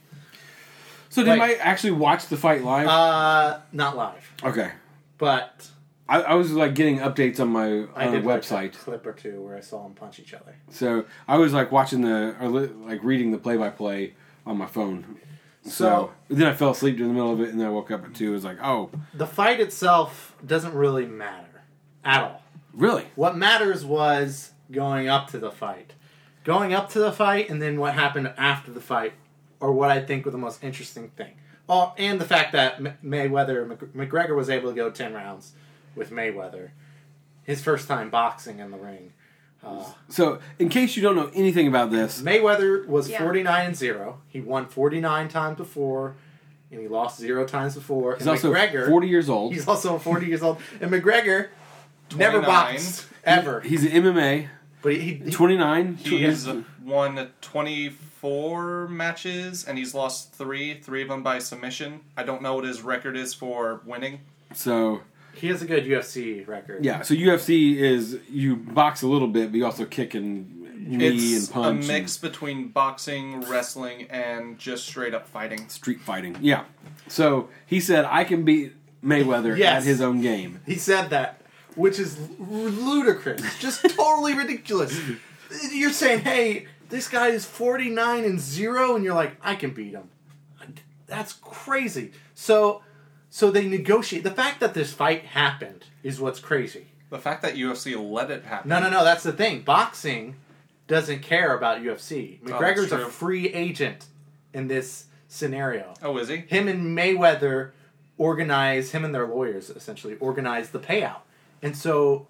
So did Like- Mike actually watch the fight live? Uh, not live, okay. but I, I was like getting updates on my I on did the watch website. a clip or two where I saw them punch each other. So I was like watching the or li- like reading the play by play on my phone. So, So- then I fell asleep in the middle of it, and then I woke up at two. It was like, oh, The fight itself doesn't really matter at all. really? What matters was going up to the fight. Going up to the fight and then what happened after the fight are what I think were the most interesting thing. Oh, and the fact that M- Mayweather, Mc- McGregor was able to go ten rounds with Mayweather. His first time boxing in the ring. Uh, So in case you don't know anything about this, Mayweather was Yeah. forty-nine and zero. He won forty-nine times before, and he lost zero times before. he's and also McGregor, forty years old. He's also forty years old. And McGregor never twenty-nine. boxed, ever. He's an M M A, But he, he twenty-nine. He's won twenty-four matches, and he's lost three, three of them by submission. I don't know what his record is for winning. So he has a good U F C record. yeah, so U F C is you box a little bit, but you also kick and knee It's and punch. a mix between boxing, wrestling, and just straight up fighting. and street fighting. Yeah. So he said, I can beat Mayweather Yes. at his own game. He said that, which is ludicrous. Just totally ridiculous. You're saying, hey, this guy is forty-nine and zero, and you're like, I can beat him. That's crazy. So, so they negotiate. The fact that this fight happened is what's crazy. The fact that U F C let it happen. No, no, no. That's the thing. Boxing doesn't care about U F C. Oh, McGregor's that's a true. free agent in this scenario. Oh, is he? Him and Mayweather organize, him and their lawyers essentially organize the payout. And so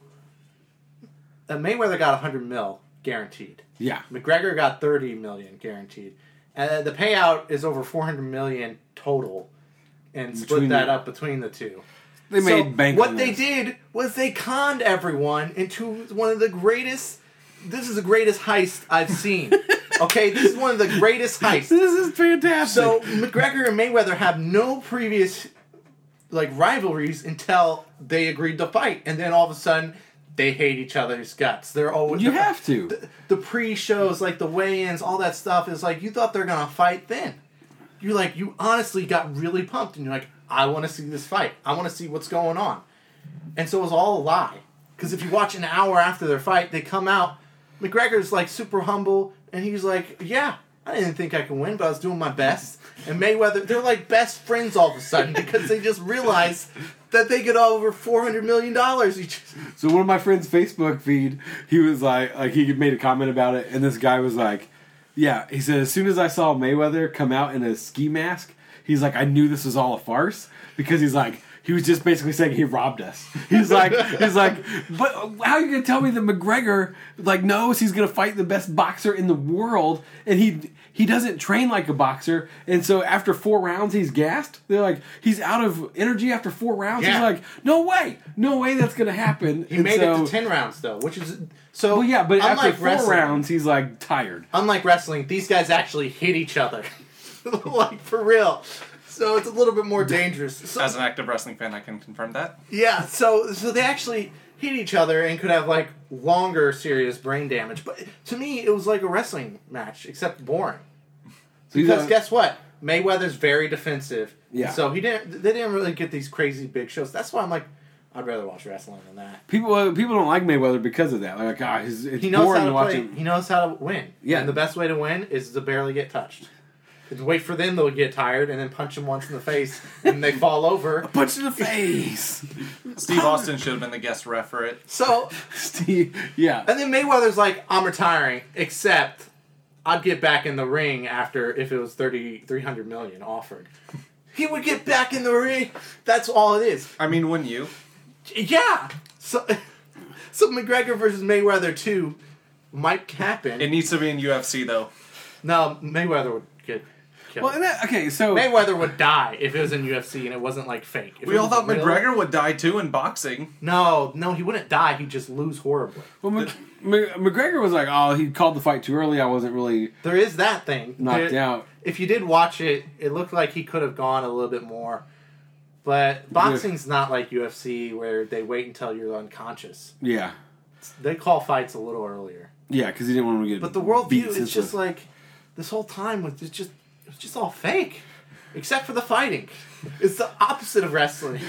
uh, Mayweather got one hundred mil guaranteed. Yeah. McGregor got thirty million guaranteed. And the payout is over four hundred million total, and split Between that the- up between the two. They So made bank What on they this. did was they conned everyone into one of the greatest. This is the greatest heist I've seen. Okay, this is one of the greatest heists. This is fantastic. So McGregor and Mayweather have no previous like rivalries until they agreed to fight, and then all of a sudden they hate each other's guts. They're always you the, have to. the, the pre-shows, like the weigh-ins, all that stuff is like you thought they're gonna fight then. You like you honestly got really pumped, and you're like, I want to see this fight. I want to see what's going on. And so it was all a lie. Because if you watch an hour after their fight, they come out. McGregor's like super humble, and he's like, yeah, I didn't think I could win, but I was doing my best. And Mayweather, they're like best friends all of a sudden because they just realized that they get over four hundred million dollars each. So one of my friend's Facebook feed, he was like, like he made a comment about it, and this guy was like, yeah, he said, as soon as I saw Mayweather come out in a ski mask, he's like, I knew this was all a farce, because he's like, he was just basically saying he robbed us. He's like, he's like, but how are you gonna tell me that McGregor like knows he's gonna fight the best boxer in the world, and he he doesn't train like a boxer, and so after four rounds he's gassed? They're like, he's out of energy after four rounds. Yeah. He's like, no way, no way that's gonna happen. He And made so, it to ten rounds though, which is so. Well, yeah, but after unlike four wrestling- rounds he's like tired. Unlike wrestling, these guys actually hit each other, like for real. So it's a little bit more dangerous. So, As an active wrestling fan, I can confirm that. yeah, so so they actually hit each other and could have like longer serious brain damage. But to me, it was like a wrestling match, except boring. So he's Because a- guess what? Mayweather's very defensive. Yeah. So he didn't. They didn't really get these crazy big shows. That's why I'm like, I'd rather watch wrestling than that. people uh, people don't like Mayweather because of that. Like, ah, it's, it's He knows boring how to to watch play. him. He knows how to win. Yeah. And the best way to win is to barely get touched. Is wait for them, they'll get tired, and then punch them once in the face, and they fall over. Punch in the face. Steve Austin should have been the guest ref for it. So, Steve, yeah. and then Mayweather's like, I'm retiring, except I'd get back in the ring after if it was thirty, three hundred million offered. He would get back in the ring. That's all it is. I mean, wouldn't you? Yeah. So, so McGregor versus Mayweather two might happen. It needs to be in U F C, though. No, Mayweather would get. killed. Well, and that, okay, so Mayweather would die if it was in U F C and it wasn't like fake. If We it all was thought real- McGregor would die too in boxing. No, no, he wouldn't die. He'd just lose horribly. well, Mc, Mc- McGregor was like, "Oh, he called the fight too early. I wasn't really There is that thing. knocked There- out." If you did watch it, it looked like he could have gone a little bit more. But boxing's not like U F C where they wait until you're unconscious. Yeah, They call fights a little earlier. yeah, because he didn't want him to get. But the beat worldview is senseless. just like this whole time was just it was just all fake, except for the fighting. It's the opposite of wrestling.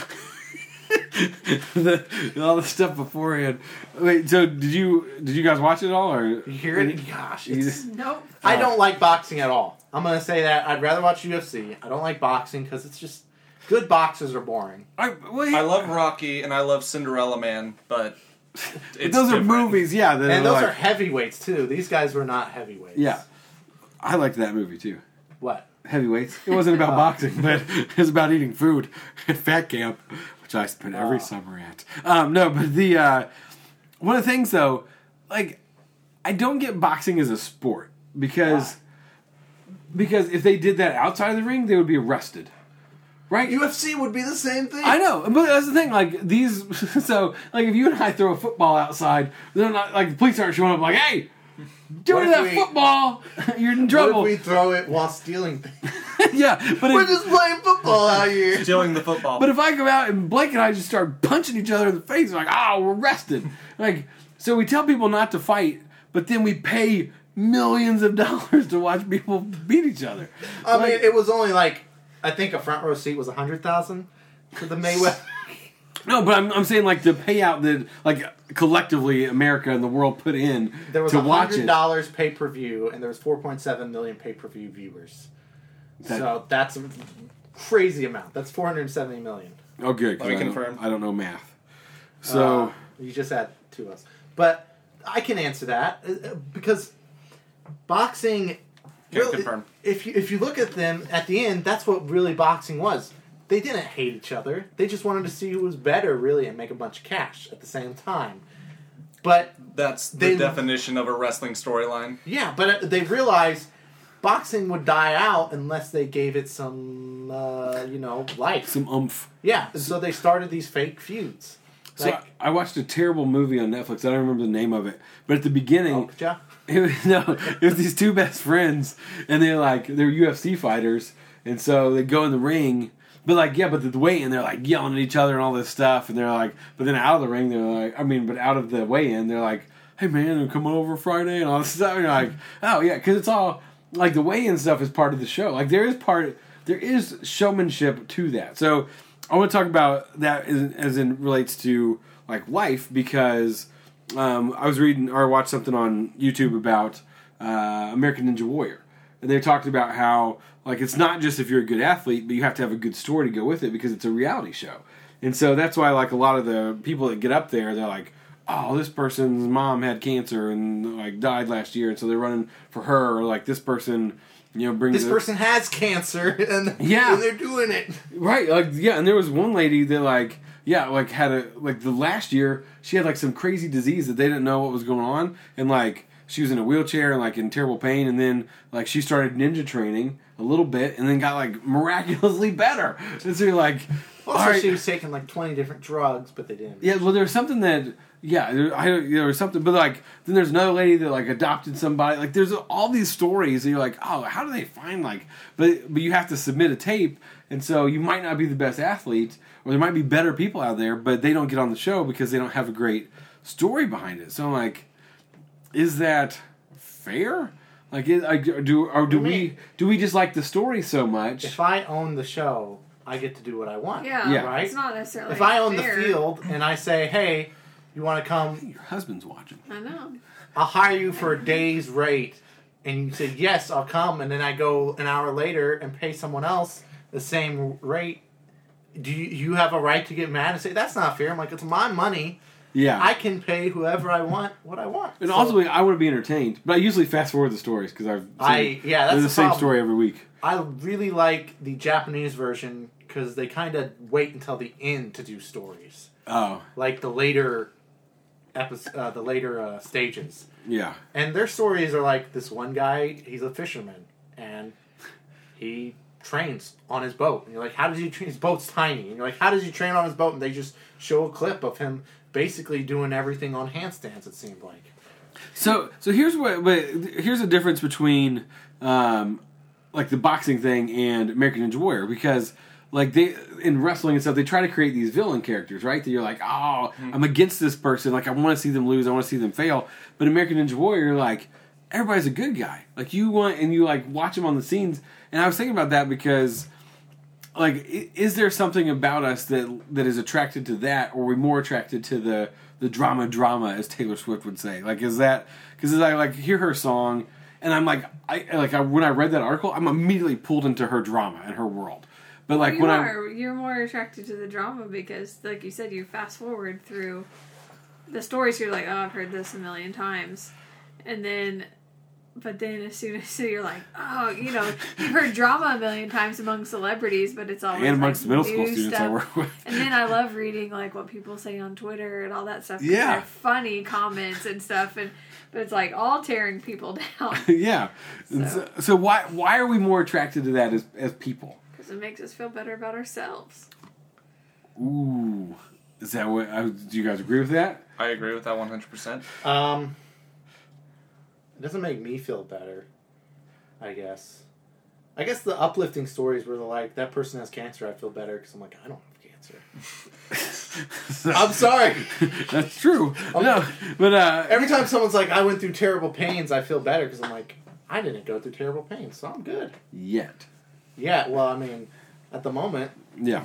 the, all the stuff beforehand. Wait, so did you did you guys watch it all, or You hear it? Gosh, You it's, just- Nope. I don't like boxing at all. I'm gonna say that I'd rather watch U F C. I don't like boxing because it's just good boxers are boring. I, well, I love Rocky and I love Cinderella Man, but it's those are different. movies, yeah. that And are those like- are heavyweights too. These guys were not heavyweights. yeah. I liked that movie too. What? Heavyweights. It wasn't about boxing, but it was about eating food at fat camp, which I spent every Oh. summer at. Um, no, but the uh, one of the things though, like, I don't get boxing as a sport because because if they did that outside of the ring, they would be arrested, right? U F C would be the same thing. I know, but that's the thing. Like these, so like if you and I throw a football outside, they're not like the police aren't showing up. Like, hey, do What it if that we- football, you're in trouble. What if we throw it while stealing things? Yeah, but We're if, just playing football out here. Stealing the football. but if I go out and Blake and I just start punching each other in the face, like, oh, we're arrested. Like, so we tell people not to fight, but then we pay millions of dollars to watch people beat each other. I Like- mean, it was only like I think a front row seat was a hundred thousand for the Mayweather. No, but I'm, I'm saying like the payout that like collectively America and the world put in There was to a watch hundred it. dollars pay per view, and there was four point seven million pay per view viewers. That- so that's a crazy amount. That's four hundred seventy million. Oh, good. 'cause Let me I don't- confirm. I don't know math. So Uh, you just add to us, but I can answer that uh, because boxing. Can't really- confirm. If you if you look at them at the end, that's what really boxing was. They didn't hate each other. They just wanted to see who was better, really, and make a bunch of cash at the same time. But That's the They- definition of a wrestling storyline. yeah, but uh, they realized boxing would die out unless they gave it some, uh, you know, life. some umph. Yeah, and so they started these fake feuds. So Like, I, I watched a terrible movie on Netflix. I don't remember the name of it, but at the beginning, Okja? it was, no, it was these two best friends, and they're like they're U F C fighters, and so they go in the ring. But like, yeah, but the weigh-in, they're like yelling at each other and all this stuff, and they're like, but then out of the ring, they're like, I mean, but out of the weigh-in, they're like, hey man, come on over Friday and all this stuff. And you're like, oh yeah, because it's all like the weigh-in stuff is part of the show. Like there is part, there is showmanship to that. So I want to talk about that as, as in relates to like life because um, I was reading or watched something on YouTube about uh, American Ninja Warrior. And they talked about how, like, it's not just if you're a good athlete, but you have to have a good story to go with it because it's a reality show. And so that's why, like, a lot of the people that get up there, they're like, oh, this person's mom had cancer and, like, died last year, and so they're running for her. Or, like, this person, you know, brings... This a- person has cancer, and, Yeah. and they're doing it. Right, like, yeah, and there was one lady that, like, yeah, like, had a... Like, the last year, she had, like, some crazy disease that they didn't know what was going on, and, like... She was in a wheelchair and like in terrible pain, and then like she started ninja training a little bit, and then got like miraculously better. And so you're like, Also, all right, she was taking like twenty different drugs, but they didn't. yeah. Well, there was something that, yeah, there, I, there was something, but like then there's another lady that like adopted somebody. Like there's all these stories, and you're like, oh, how do they find like? But but you have to submit a tape, and so you might not be the best athlete, or there might be better people out there, but they don't get on the show because they don't have a great story behind it. So I'm like. Is that fair? Like, is, I, do or do I we mean- do we just like the story so much? If I own the show, I get to do what I want. Yeah, Yeah. Right? it's not necessarily If I own fair. the field and I say, hey, you want to come, Your husband's watching. I know. I'll hire you for a day's rate. And you say, yes, I'll come. And then I go an hour later and pay someone else the same rate. Do you, you have a right to get mad and say, that's not fair? I'm like, it's my money. Yeah, I can pay whoever I want what I want. and So, ultimately I want to be entertained, but I usually fast forward the stories because I've seen I- yeah, that's they're the the same problem. story every week. I really like the Japanese version because they kind of wait until the end to do stories. Oh, Like the later episode, uh, the later uh, stages. yeah, And their stories are like this one guy, he's a fisherman, and he trains on his boat. And you're like, how does he train? His boat's tiny. And you're like, how does he train on his boat? And they just show a clip of him basically doing everything on handstands, it seemed like. So so here's what but here's the difference between um, like the boxing thing and American Ninja Warrior, because like they in wrestling and stuff they try to create these villain characters, right? That you're like, oh, mm-hmm. I'm against this person, like I want to see them lose, I want to see them fail. But American Ninja Warrior, like everybody's a good guy. Like you want and you like watch them on the scenes. And I was thinking about that because like is there something about us that that is attracted to that, or are we more attracted to the the drama drama, as Taylor Swift would say? Like, is that because as I like hear her song and I'm like I like I, when I read that article I'm immediately pulled into her drama and her world. But like you when are, I you're more attracted to the drama because like you said, you fast forward through the stories, you're like, oh, I've heard this a million times, and then but then as soon as so you're like, oh, you know, you've heard drama a million times among celebrities, but it's always and amongst like middle new school students stuff. I work with. And then I love reading like what people say on Twitter and all that stuff. 'Cause Yeah. they're funny comments and stuff, and but it's like all tearing people down Yeah. So. So, so why why are we more attracted to that as as people? because it makes us feel better about ourselves. Ooh, is that what? Uh, do you guys agree with that? I agree with that one hundred percent. Um, it doesn't make me feel better, I guess. I guess the uplifting stories were the like, that person has cancer, I feel better because I'm like, I don't have cancer. I'm sorry. That's true. No, but uh, Every time someone's like, I went through terrible pains, I feel better because I'm like, I didn't go through terrible pains, so I'm good. yet, Yeah, well, I mean, at the moment, yeah.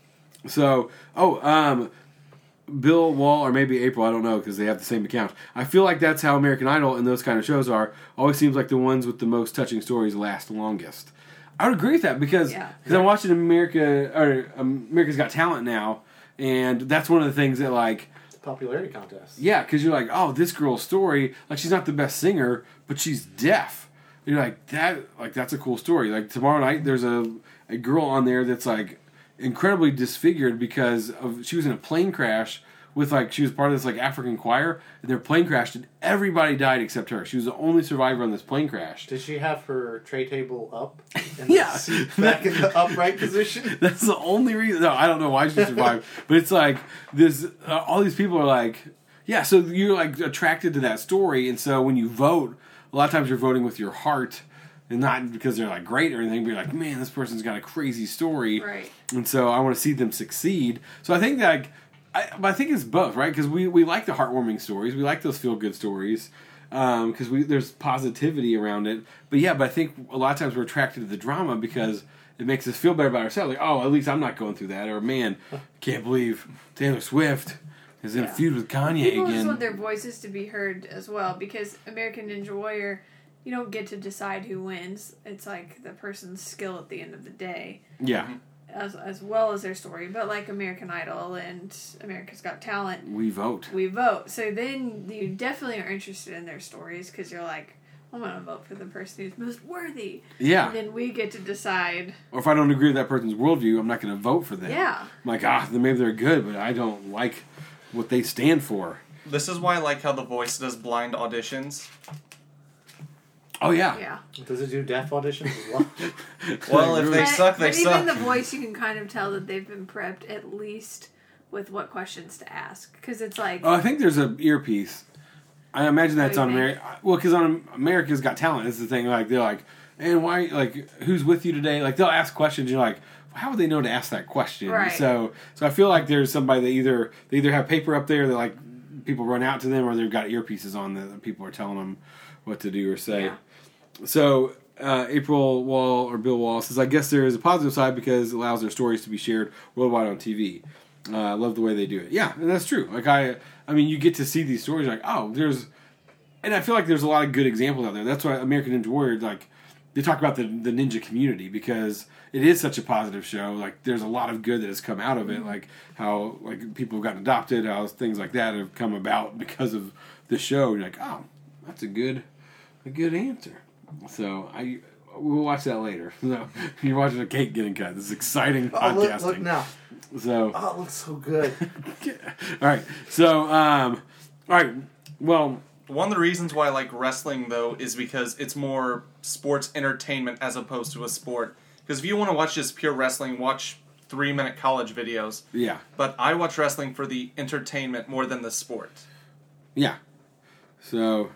So, oh, um, Bill Wall or maybe April, I don't know because they have the same account. I feel like that's how American Idol and those kind of shows are. Always seems like the ones with the most touching stories last the longest. I would agree with that because Yeah. cause I'm watching America or um, America's Got Talent now, and that's one of the things that like. it's a popularity contest. Yeah, because you're like, oh, this girl's story, like she's not the best singer, but she's deaf. You're like that, like that's a cool story. Like tomorrow night, there's a a girl on there that's like incredibly disfigured because of she was in a plane crash with like she was part of this like African choir, and their plane crashed and everybody died except her. She was the only survivor on this plane crash. Did she have her tray table up? And Yeah. the seat back in the upright position? That's the only reason. No, I don't know why she survived, but it's like this. Uh, all these people are like, yeah. So you're like attracted to that story, and so when you vote, a lot of times you're voting with your heart, and not because they're like great or anything. But you're like, man, this person's got a crazy story, Right. and so I want to see them succeed. So I think that. Like, I, but I think it's both, right? Because we, we like the heartwarming stories, we like those feel good stories, because we there's positivity around it. But yeah, but I think a lot of times we're attracted to the drama because it makes us feel better about ourselves. Like, oh, at least I'm not going through that. Or man, can't believe Taylor Swift is in a Yeah. feud with Kanye People just want again. their voices to be heard as well because American Ninja Warrior, you don't get to decide who wins. It's like the person's skill at the end of the day, Yeah, as as well as their story. But like American Idol and America's Got Talent, we vote. we vote. So then you definitely are interested in their stories because you're like, I'm going to vote for the person who's most worthy. Yeah, And then we get to decide. or if I don't agree with that person's worldview, I'm not going to vote for them. Yeah. I'm like, ah, then maybe they're good, but I don't like what they stand for. This is why I like how The Voice does blind auditions. Oh yeah, Yeah. Does it do deaf auditions as well? Well, if they But- suck, they but suck. even The Voice, you can kind of tell that they've been prepped at least with what questions to ask. Because it's like, Oh, I think there's a earpiece. I imagine that's Oh, on you America. Well, because on America's Got Talent is the thing. Like they're like, and why? Like, who's with you today? Like they'll ask questions. You're like, how would they know to ask that question? Right. So, so I feel like there's somebody that either they either have paper up there that like people run out to them, or they've got earpieces on that people are telling them what to do or say. Yeah. So uh, April Wall or Bill Wall says, I guess there is a positive side because it allows their stories to be shared worldwide on T V. Uh, I love the way they do it. Yeah, and that's true. Like I, I mean, you get to see these stories like, oh, there's, and I feel like there's a lot of good examples out there. That's why American Ninja Warrior, like, they talk about the the ninja community because it is such a positive show. Like, there's a lot of good that has come out of it. Like how like people have gotten adopted, how things like that have come about because of the show. You're like, oh, that's a good, a good answer. So I we'll watch that later. So you're watching a cake getting cut. This is exciting Oh, podcasting. look, look now. So Oh, it looks so good. all right. So um, all right. Well, One of the reasons why I like wrestling, though, is because it's more sports entertainment as opposed to a sport. Because if you want to watch just pure wrestling, watch three-minute college videos. Yeah. But I watch wrestling for the entertainment more than the sport. Yeah. So,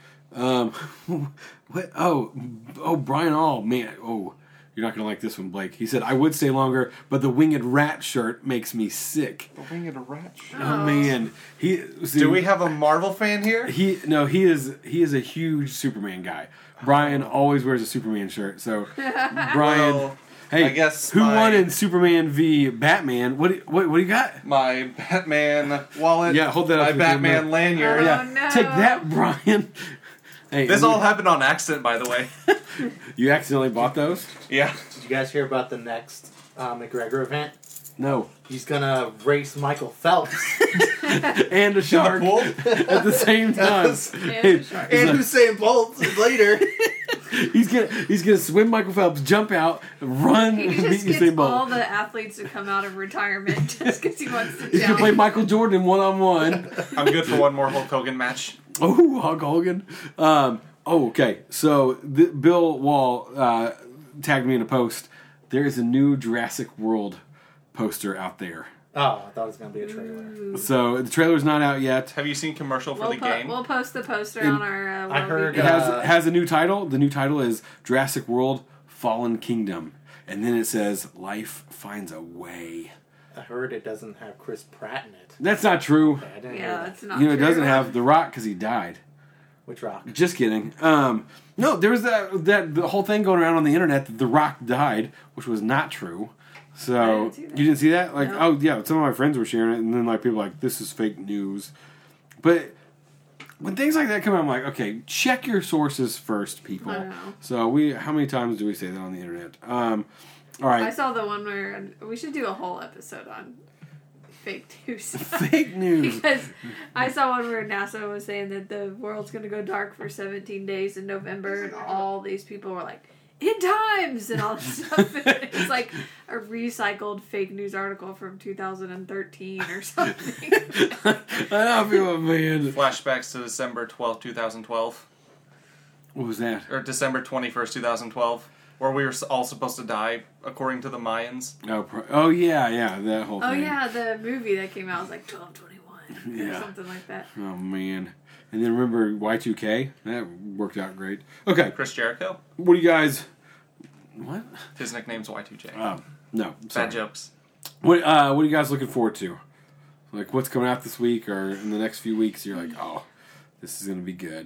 um, what? Oh, oh, Brian All, man. Oh, you're not going to like this one, Blake. He said, I would stay longer, but the winged rat shirt makes me sick. The winged rat shirt. Oh, man. He, see, Do we have a Marvel fan here? He no, he is he is a huge Superman guy. Brian always wears a Superman shirt. So Brian, Well, hey, I guess who my- won in Superman v Batman? What do- what what do you got? My Batman wallet. Yeah, hold that up My to the Batman camera. lanyard. Oh, yeah, no. take that, Brian. Hey, This you, all happened on accident, by the way. you accidentally bought those? Yeah. Did you guys hear about the next uh, McGregor event? No, He's gonna race Michael Phelps and a shark pool? at the same time. And a shark. He's and like- Usain Bolt later. He's gonna he's gonna swim Michael Phelps, jump out, run, He and just beat gets Usain all Bolt. the athletes to come out of retirement just because he wants to He's gonna play challenge. Michael Jordan one on one. I'm good for one more Hulk Hogan match. Oh, Hulk Hogan. Um, oh, okay. So the, Bill Wall uh, tagged me in a post. There is a new Jurassic World poster out there. Oh, I thought it was gonna be a trailer. So the trailer's not out yet. Have you seen commercial for We'll, the po- game? we'll post the poster In- on our. Uh, I World heard, It Weekend. has Uh, has a new title. The new title is Jurassic World: Fallen Kingdom, and then it says Life Finds a Way. I heard it doesn't have Chris Pratt in it. That's not true. Okay, I didn't hear yeah, that. it's not. You know, it true. doesn't have The Rock because he died. Which rock? Just kidding. Um, no, there was that that the whole thing going around on the internet that The Rock died, which was not true. So I didn't see that. you didn't see that? Like, No. oh yeah, some of my friends were sharing it, and then like people were like, this is fake news. But when things like that come out, I'm like, okay, check your sources first, people. I know. So we, how many times do we say that on the internet? Um, all I right, saw the one where we should do a whole episode on fake news. fake news. Because I saw one where NASA was saying that the world's going to go dark for seventeen days in November, and all these people were like, "In times!" and all this stuff. It's like a recycled fake news article from two thousand thirteen or something. I feel man. Flashbacks to December twelfth, twenty twelve. What was that? Or December twenty-first, twenty twelve. Where we were all supposed to die, according to the Mayans. Oh, pro- oh yeah, yeah, that whole Oh, thing. yeah, the movie that came out was like twelve twenty-one or Yeah. something like that. Oh man. And then remember Y two K? That worked out great. Okay, Chris Jericho. what do you guys? What? His nickname's Y two J. Oh no, sorry. Bad jokes. What uh, what are you guys looking forward to? Like what's coming out this week or in the next few weeks? You're like, oh, this is gonna be good.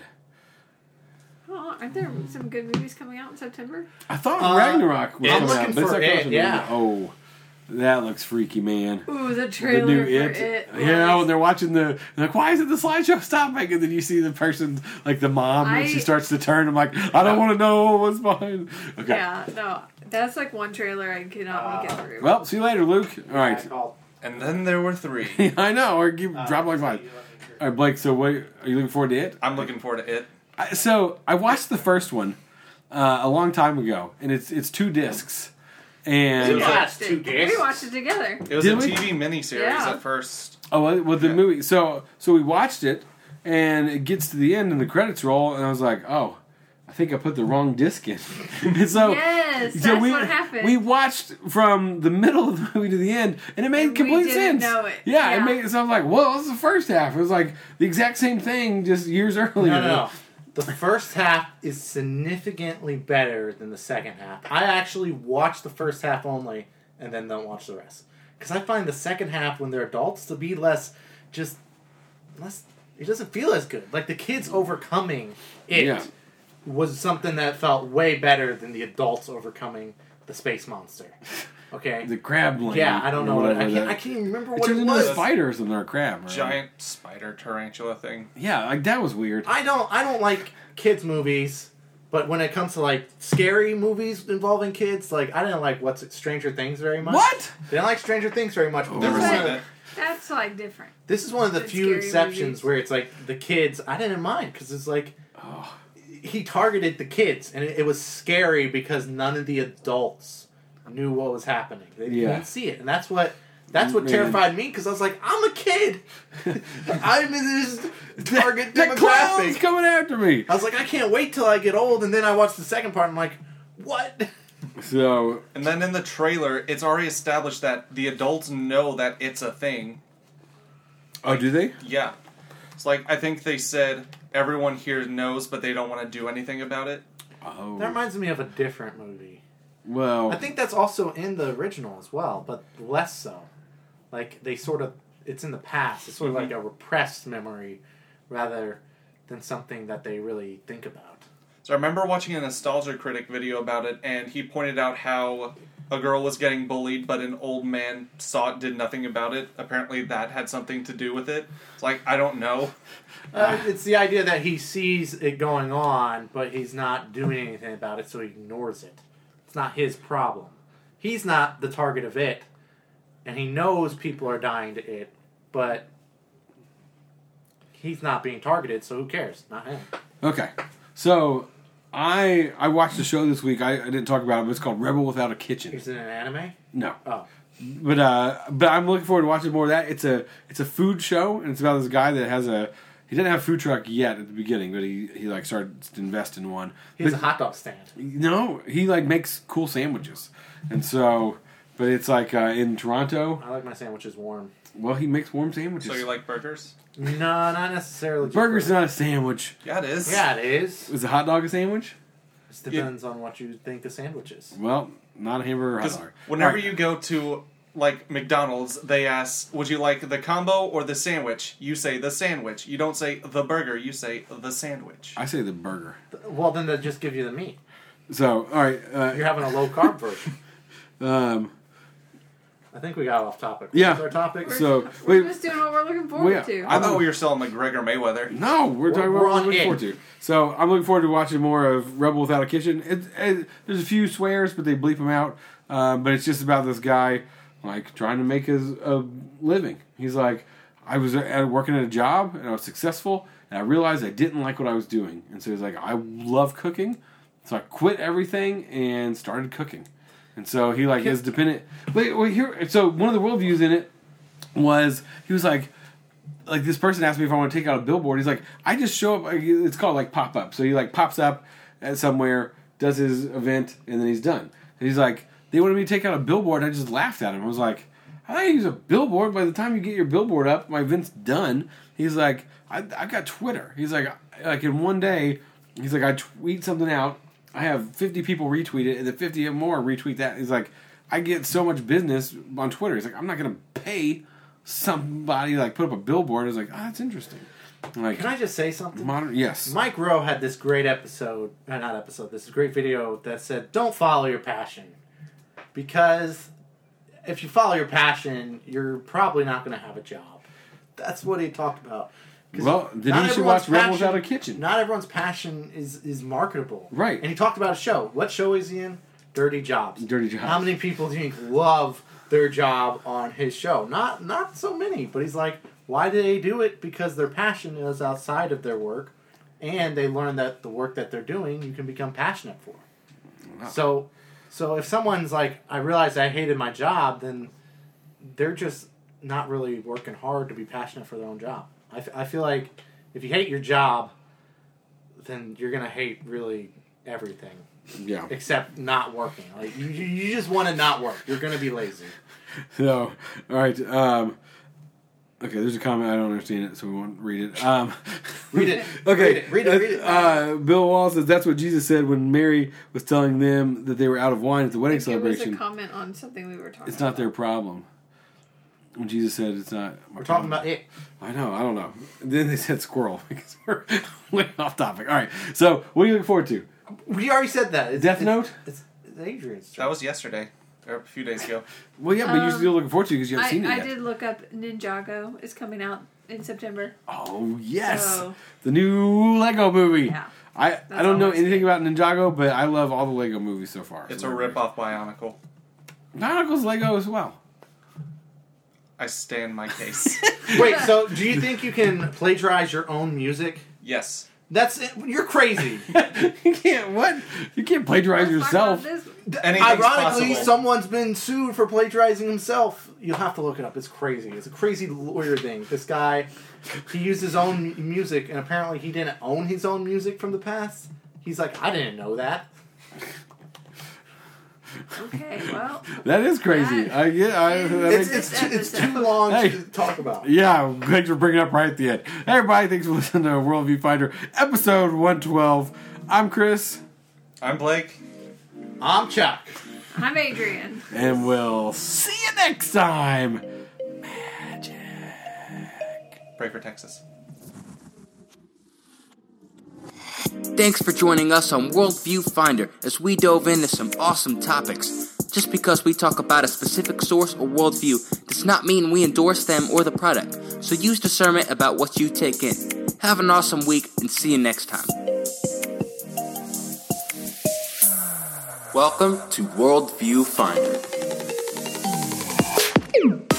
Oh, aren't there some good movies coming out in September? I thought Uh, Ragnarok was I'm coming looking out, but it's for not coming out it, till yeah. the- Oh, that looks freaky, man. Ooh, the The trailer new for it, it. yeah. was- When they're watching the, they're like, why isn't the slideshow stopping? And then you see the person, like the mom, and I- she starts to turn. I'm like, I don't want to know what's behind. Okay. Yeah, no, that's like one trailer I cannot make it through. Well, see you later, Luke. All right. I called. And then there were three. I know. Or keep Uh, drop like five. All right, Blake. So, what are you looking forward to it? I'm looking forward to it. I, so, I watched the first one uh, a long time ago, and it's it's two discs. we And Yeah. watched two it. discs. We watched it together. It was Did a we? T V miniseries Yeah. at first. oh, well, well, the Yeah. movie. So, so we watched it, and it gets to the end, and the credits roll, and I was like, oh, I think I put the wrong disc in. and so, Yes, so that's we what happened. we watched from the middle of the movie to the end, and it made And we complete didn't sense. know it. Yeah, Yeah. it made. So I was like, well, this is the first half. It was like the exact same thing, just years earlier. No, no, no. The first half is significantly better than the second half. I actually watch the first half only and then don't watch the rest. Because I find the second half, when they're adults, to be less, just, less, it doesn't feel as good. Like the kids overcoming it Yeah. was something that felt way better than the adults overcoming the space monster. Okay? The crab lady. yeah, I don't know. or What, I, whatever can't, that- I can't even remember It what turned it into a was. spider or something, or a crab. Right? Giant spider tarantula thing. Yeah, like that was weird. I don't I don't like kids movies, but when it comes to like scary movies involving kids, like I didn't like what's it, Stranger Things very much. What? Didn't like Stranger Things very much. But Never this, is seen one of, it. That's like different. this is one of the It's few scary exceptions movies. where it's like the kids. I didn't mind because it's like Oh. he targeted the kids, and it, it was scary because none of the adults knew what was happening. They Yeah. couldn't see it, and that's what. That's what Man. terrified me because I was like, I'm a kid. I'm in this target That clown's demographic. coming after me. I was like, I can't wait till I get old, and then I watched the second part. And I'm like, what? So And then in the trailer, it's already established that the adults know that it's a thing. oh, do they? Yeah. It's like, I think they said everyone here knows, but they don't want to do anything about it. Oh, That reminds me of a different movie. well. I think that's also in the original as well, but less so. Like, they sort of, it's in the past. It's sort of like a repressed memory rather than something that they really think about. So I remember watching a Nostalgia Critic video about it, and he pointed out how a girl was getting bullied, but an old man saw it, did nothing about it. Apparently that had something to do with it. It's like, I don't know. Uh, it's the idea that he sees it going on, but he's not doing anything about it, so he ignores it. It's not his problem. He's not the target of it, and he knows people are dying to it, but he's not being targeted, so who cares? Not him. Okay, so I I watched a show this week. I, I didn't talk about it, but it's called Rebel Without a Kitchen. Is it an anime? No, Oh. but uh, but I'm looking forward to watching more of that. It's a it's a food show, and it's about this guy that has a he didn't have a food truck yet at the beginning, but he, he like started to invest in one. He has But- a hot dog stand. No, he like makes cool sandwiches, and so but it's like uh, in Toronto. I like my sandwiches warm. Well, he makes warm sandwiches. So you like burgers? No, not necessarily. just Burger's burgers. not a sandwich. Yeah, it is. Yeah, it is. Is a hot dog a sandwich? It depends on what you think a sandwich is. Well, not a hamburger or hot 'Cause dog. whenever Alright. you go to, like, McDonald's, they ask, would you like the combo or the sandwich? You say the sandwich. You don't say the burger, you say the sandwich. I say the burger. Well, then they'll just give you the meat. So, all right. Uh, You're having a low carb version. um, I think we got off topic. Yeah. What's our topic? so We're wait, just doing what we're looking forward Well, to. I thought we were still on McGregor Mayweather. no, we're, talking we're about what on I'm looking it. forward to. So I'm looking forward to watching more of Rebel Without a Kitchen. It, it, there's a few swears, but they bleep them out. Uh, but it's just about this guy like trying to make his a living. He's like, I was at, working at a job and I was successful, and I realized I didn't like what I was doing. And so he's like, I love cooking, so I quit everything and started cooking. And so he like is dependent. Wait, wait here. So one of the worldviews in it was he was like, like this person asked me if I want to take out a billboard. He's like, I just show up. It's called like pop up. So he like pops up at somewhere, does his event, and then he's done. And he's like, they wanted me to take out a billboard. And I just laughed at him. I was like, how do I use a billboard? By the time you get your billboard up, my event's done. He's like, I I got Twitter. He's like, like in one day, he's like, I tweet something out. I have fifty people retweet it, and then fifty more retweet that. He's like, I get so much business on Twitter. He's like, I'm not going to pay somebody like put up a billboard. I was like, oh, that's interesting. I'm like, Can I just say something? modern? Yes. Mike Rowe had this great episode, uh, not episode, this great video that said, don't follow your passion. Because if you follow your passion, you're probably not going to have a job. That's what he talked about. 'Cause Well, then not you should everyone's watch Rebel passion- Without a Kitchen. Not everyone's passion is, is marketable. Right. And he talked about a show. What show is he in? Dirty Jobs. Dirty Jobs. How many people do you think love their job on his show? Not not so many, but he's like, why do they do it? Because their passion is outside of their work, and they learn that the work that they're doing you can become passionate for. Wow. So, so if someone's like, I realized I hated my job, then they're just not really working hard to be passionate for their own job. I, f- I feel like if you hate your job, then you're gonna hate really everything Yeah. except not working. Like you, you you just want to not work. You're gonna be lazy. So, all right. Um, okay, there's a comment. I don't understand it, so we won't read it. Um, Read it. Okay. Read it. Read it. Read it. Uh, Bill Wall says that's what Jesus said when Mary was telling them that they were out of wine at the wedding It was a celebration. comment on something we were talking about. It's not their problem. When Jesus said it's not. my We're talking problem. about it. I know. I don't know. Then they said squirrel because we're way off topic. All right. So, what are you looking forward to? We already said that. It's, Death it's, Note? It's, it's Adrian's. That was yesterday, or a few days ago. Well, yeah, but you're Um, still looking forward to it because you haven't I, seen it I yet. did look up Ninjago. It's coming out in September. Oh yes, So- the new Lego movie. Yeah. I, I That's don't all know I'm anything about Ninjago, but I love all the Lego movies so far. It's So a rip-off Bionicle. Bionicle's Lego as well. I stand my case. Wait. So, do you think you can plagiarize your own music? Yes. That's it. You're crazy. You can't what? You can't plagiarize Let's talk yourself. about this. Anything's Ironically, possible. someone's been sued for plagiarizing himself. You'll have to look it up. It's crazy. It's a crazy lawyer thing. This guy, he used his own m- music, and apparently he didn't own his own music from the past. He's like, I didn't know that. Okay, well, That is crazy. That- I get. I, that It's, makes- it's, too, it's too long Hey. to talk about. Yeah, thanks for bringing it up right at the end. Hey, everybody, thanks for listening to Worldview Finder, episode one twelve. I'm Chris, I'm Blake. I'm Chuck. I'm Adrian. and we'll see you next time. Pray for Texas. Thanks for joining us on Worldview Finder as we dove into some awesome topics. Just because we talk about a specific source or worldview does not mean we endorse them or the product, so use discernment about what you take in. Have an awesome week and see you next time. Welcome to Worldview Finder.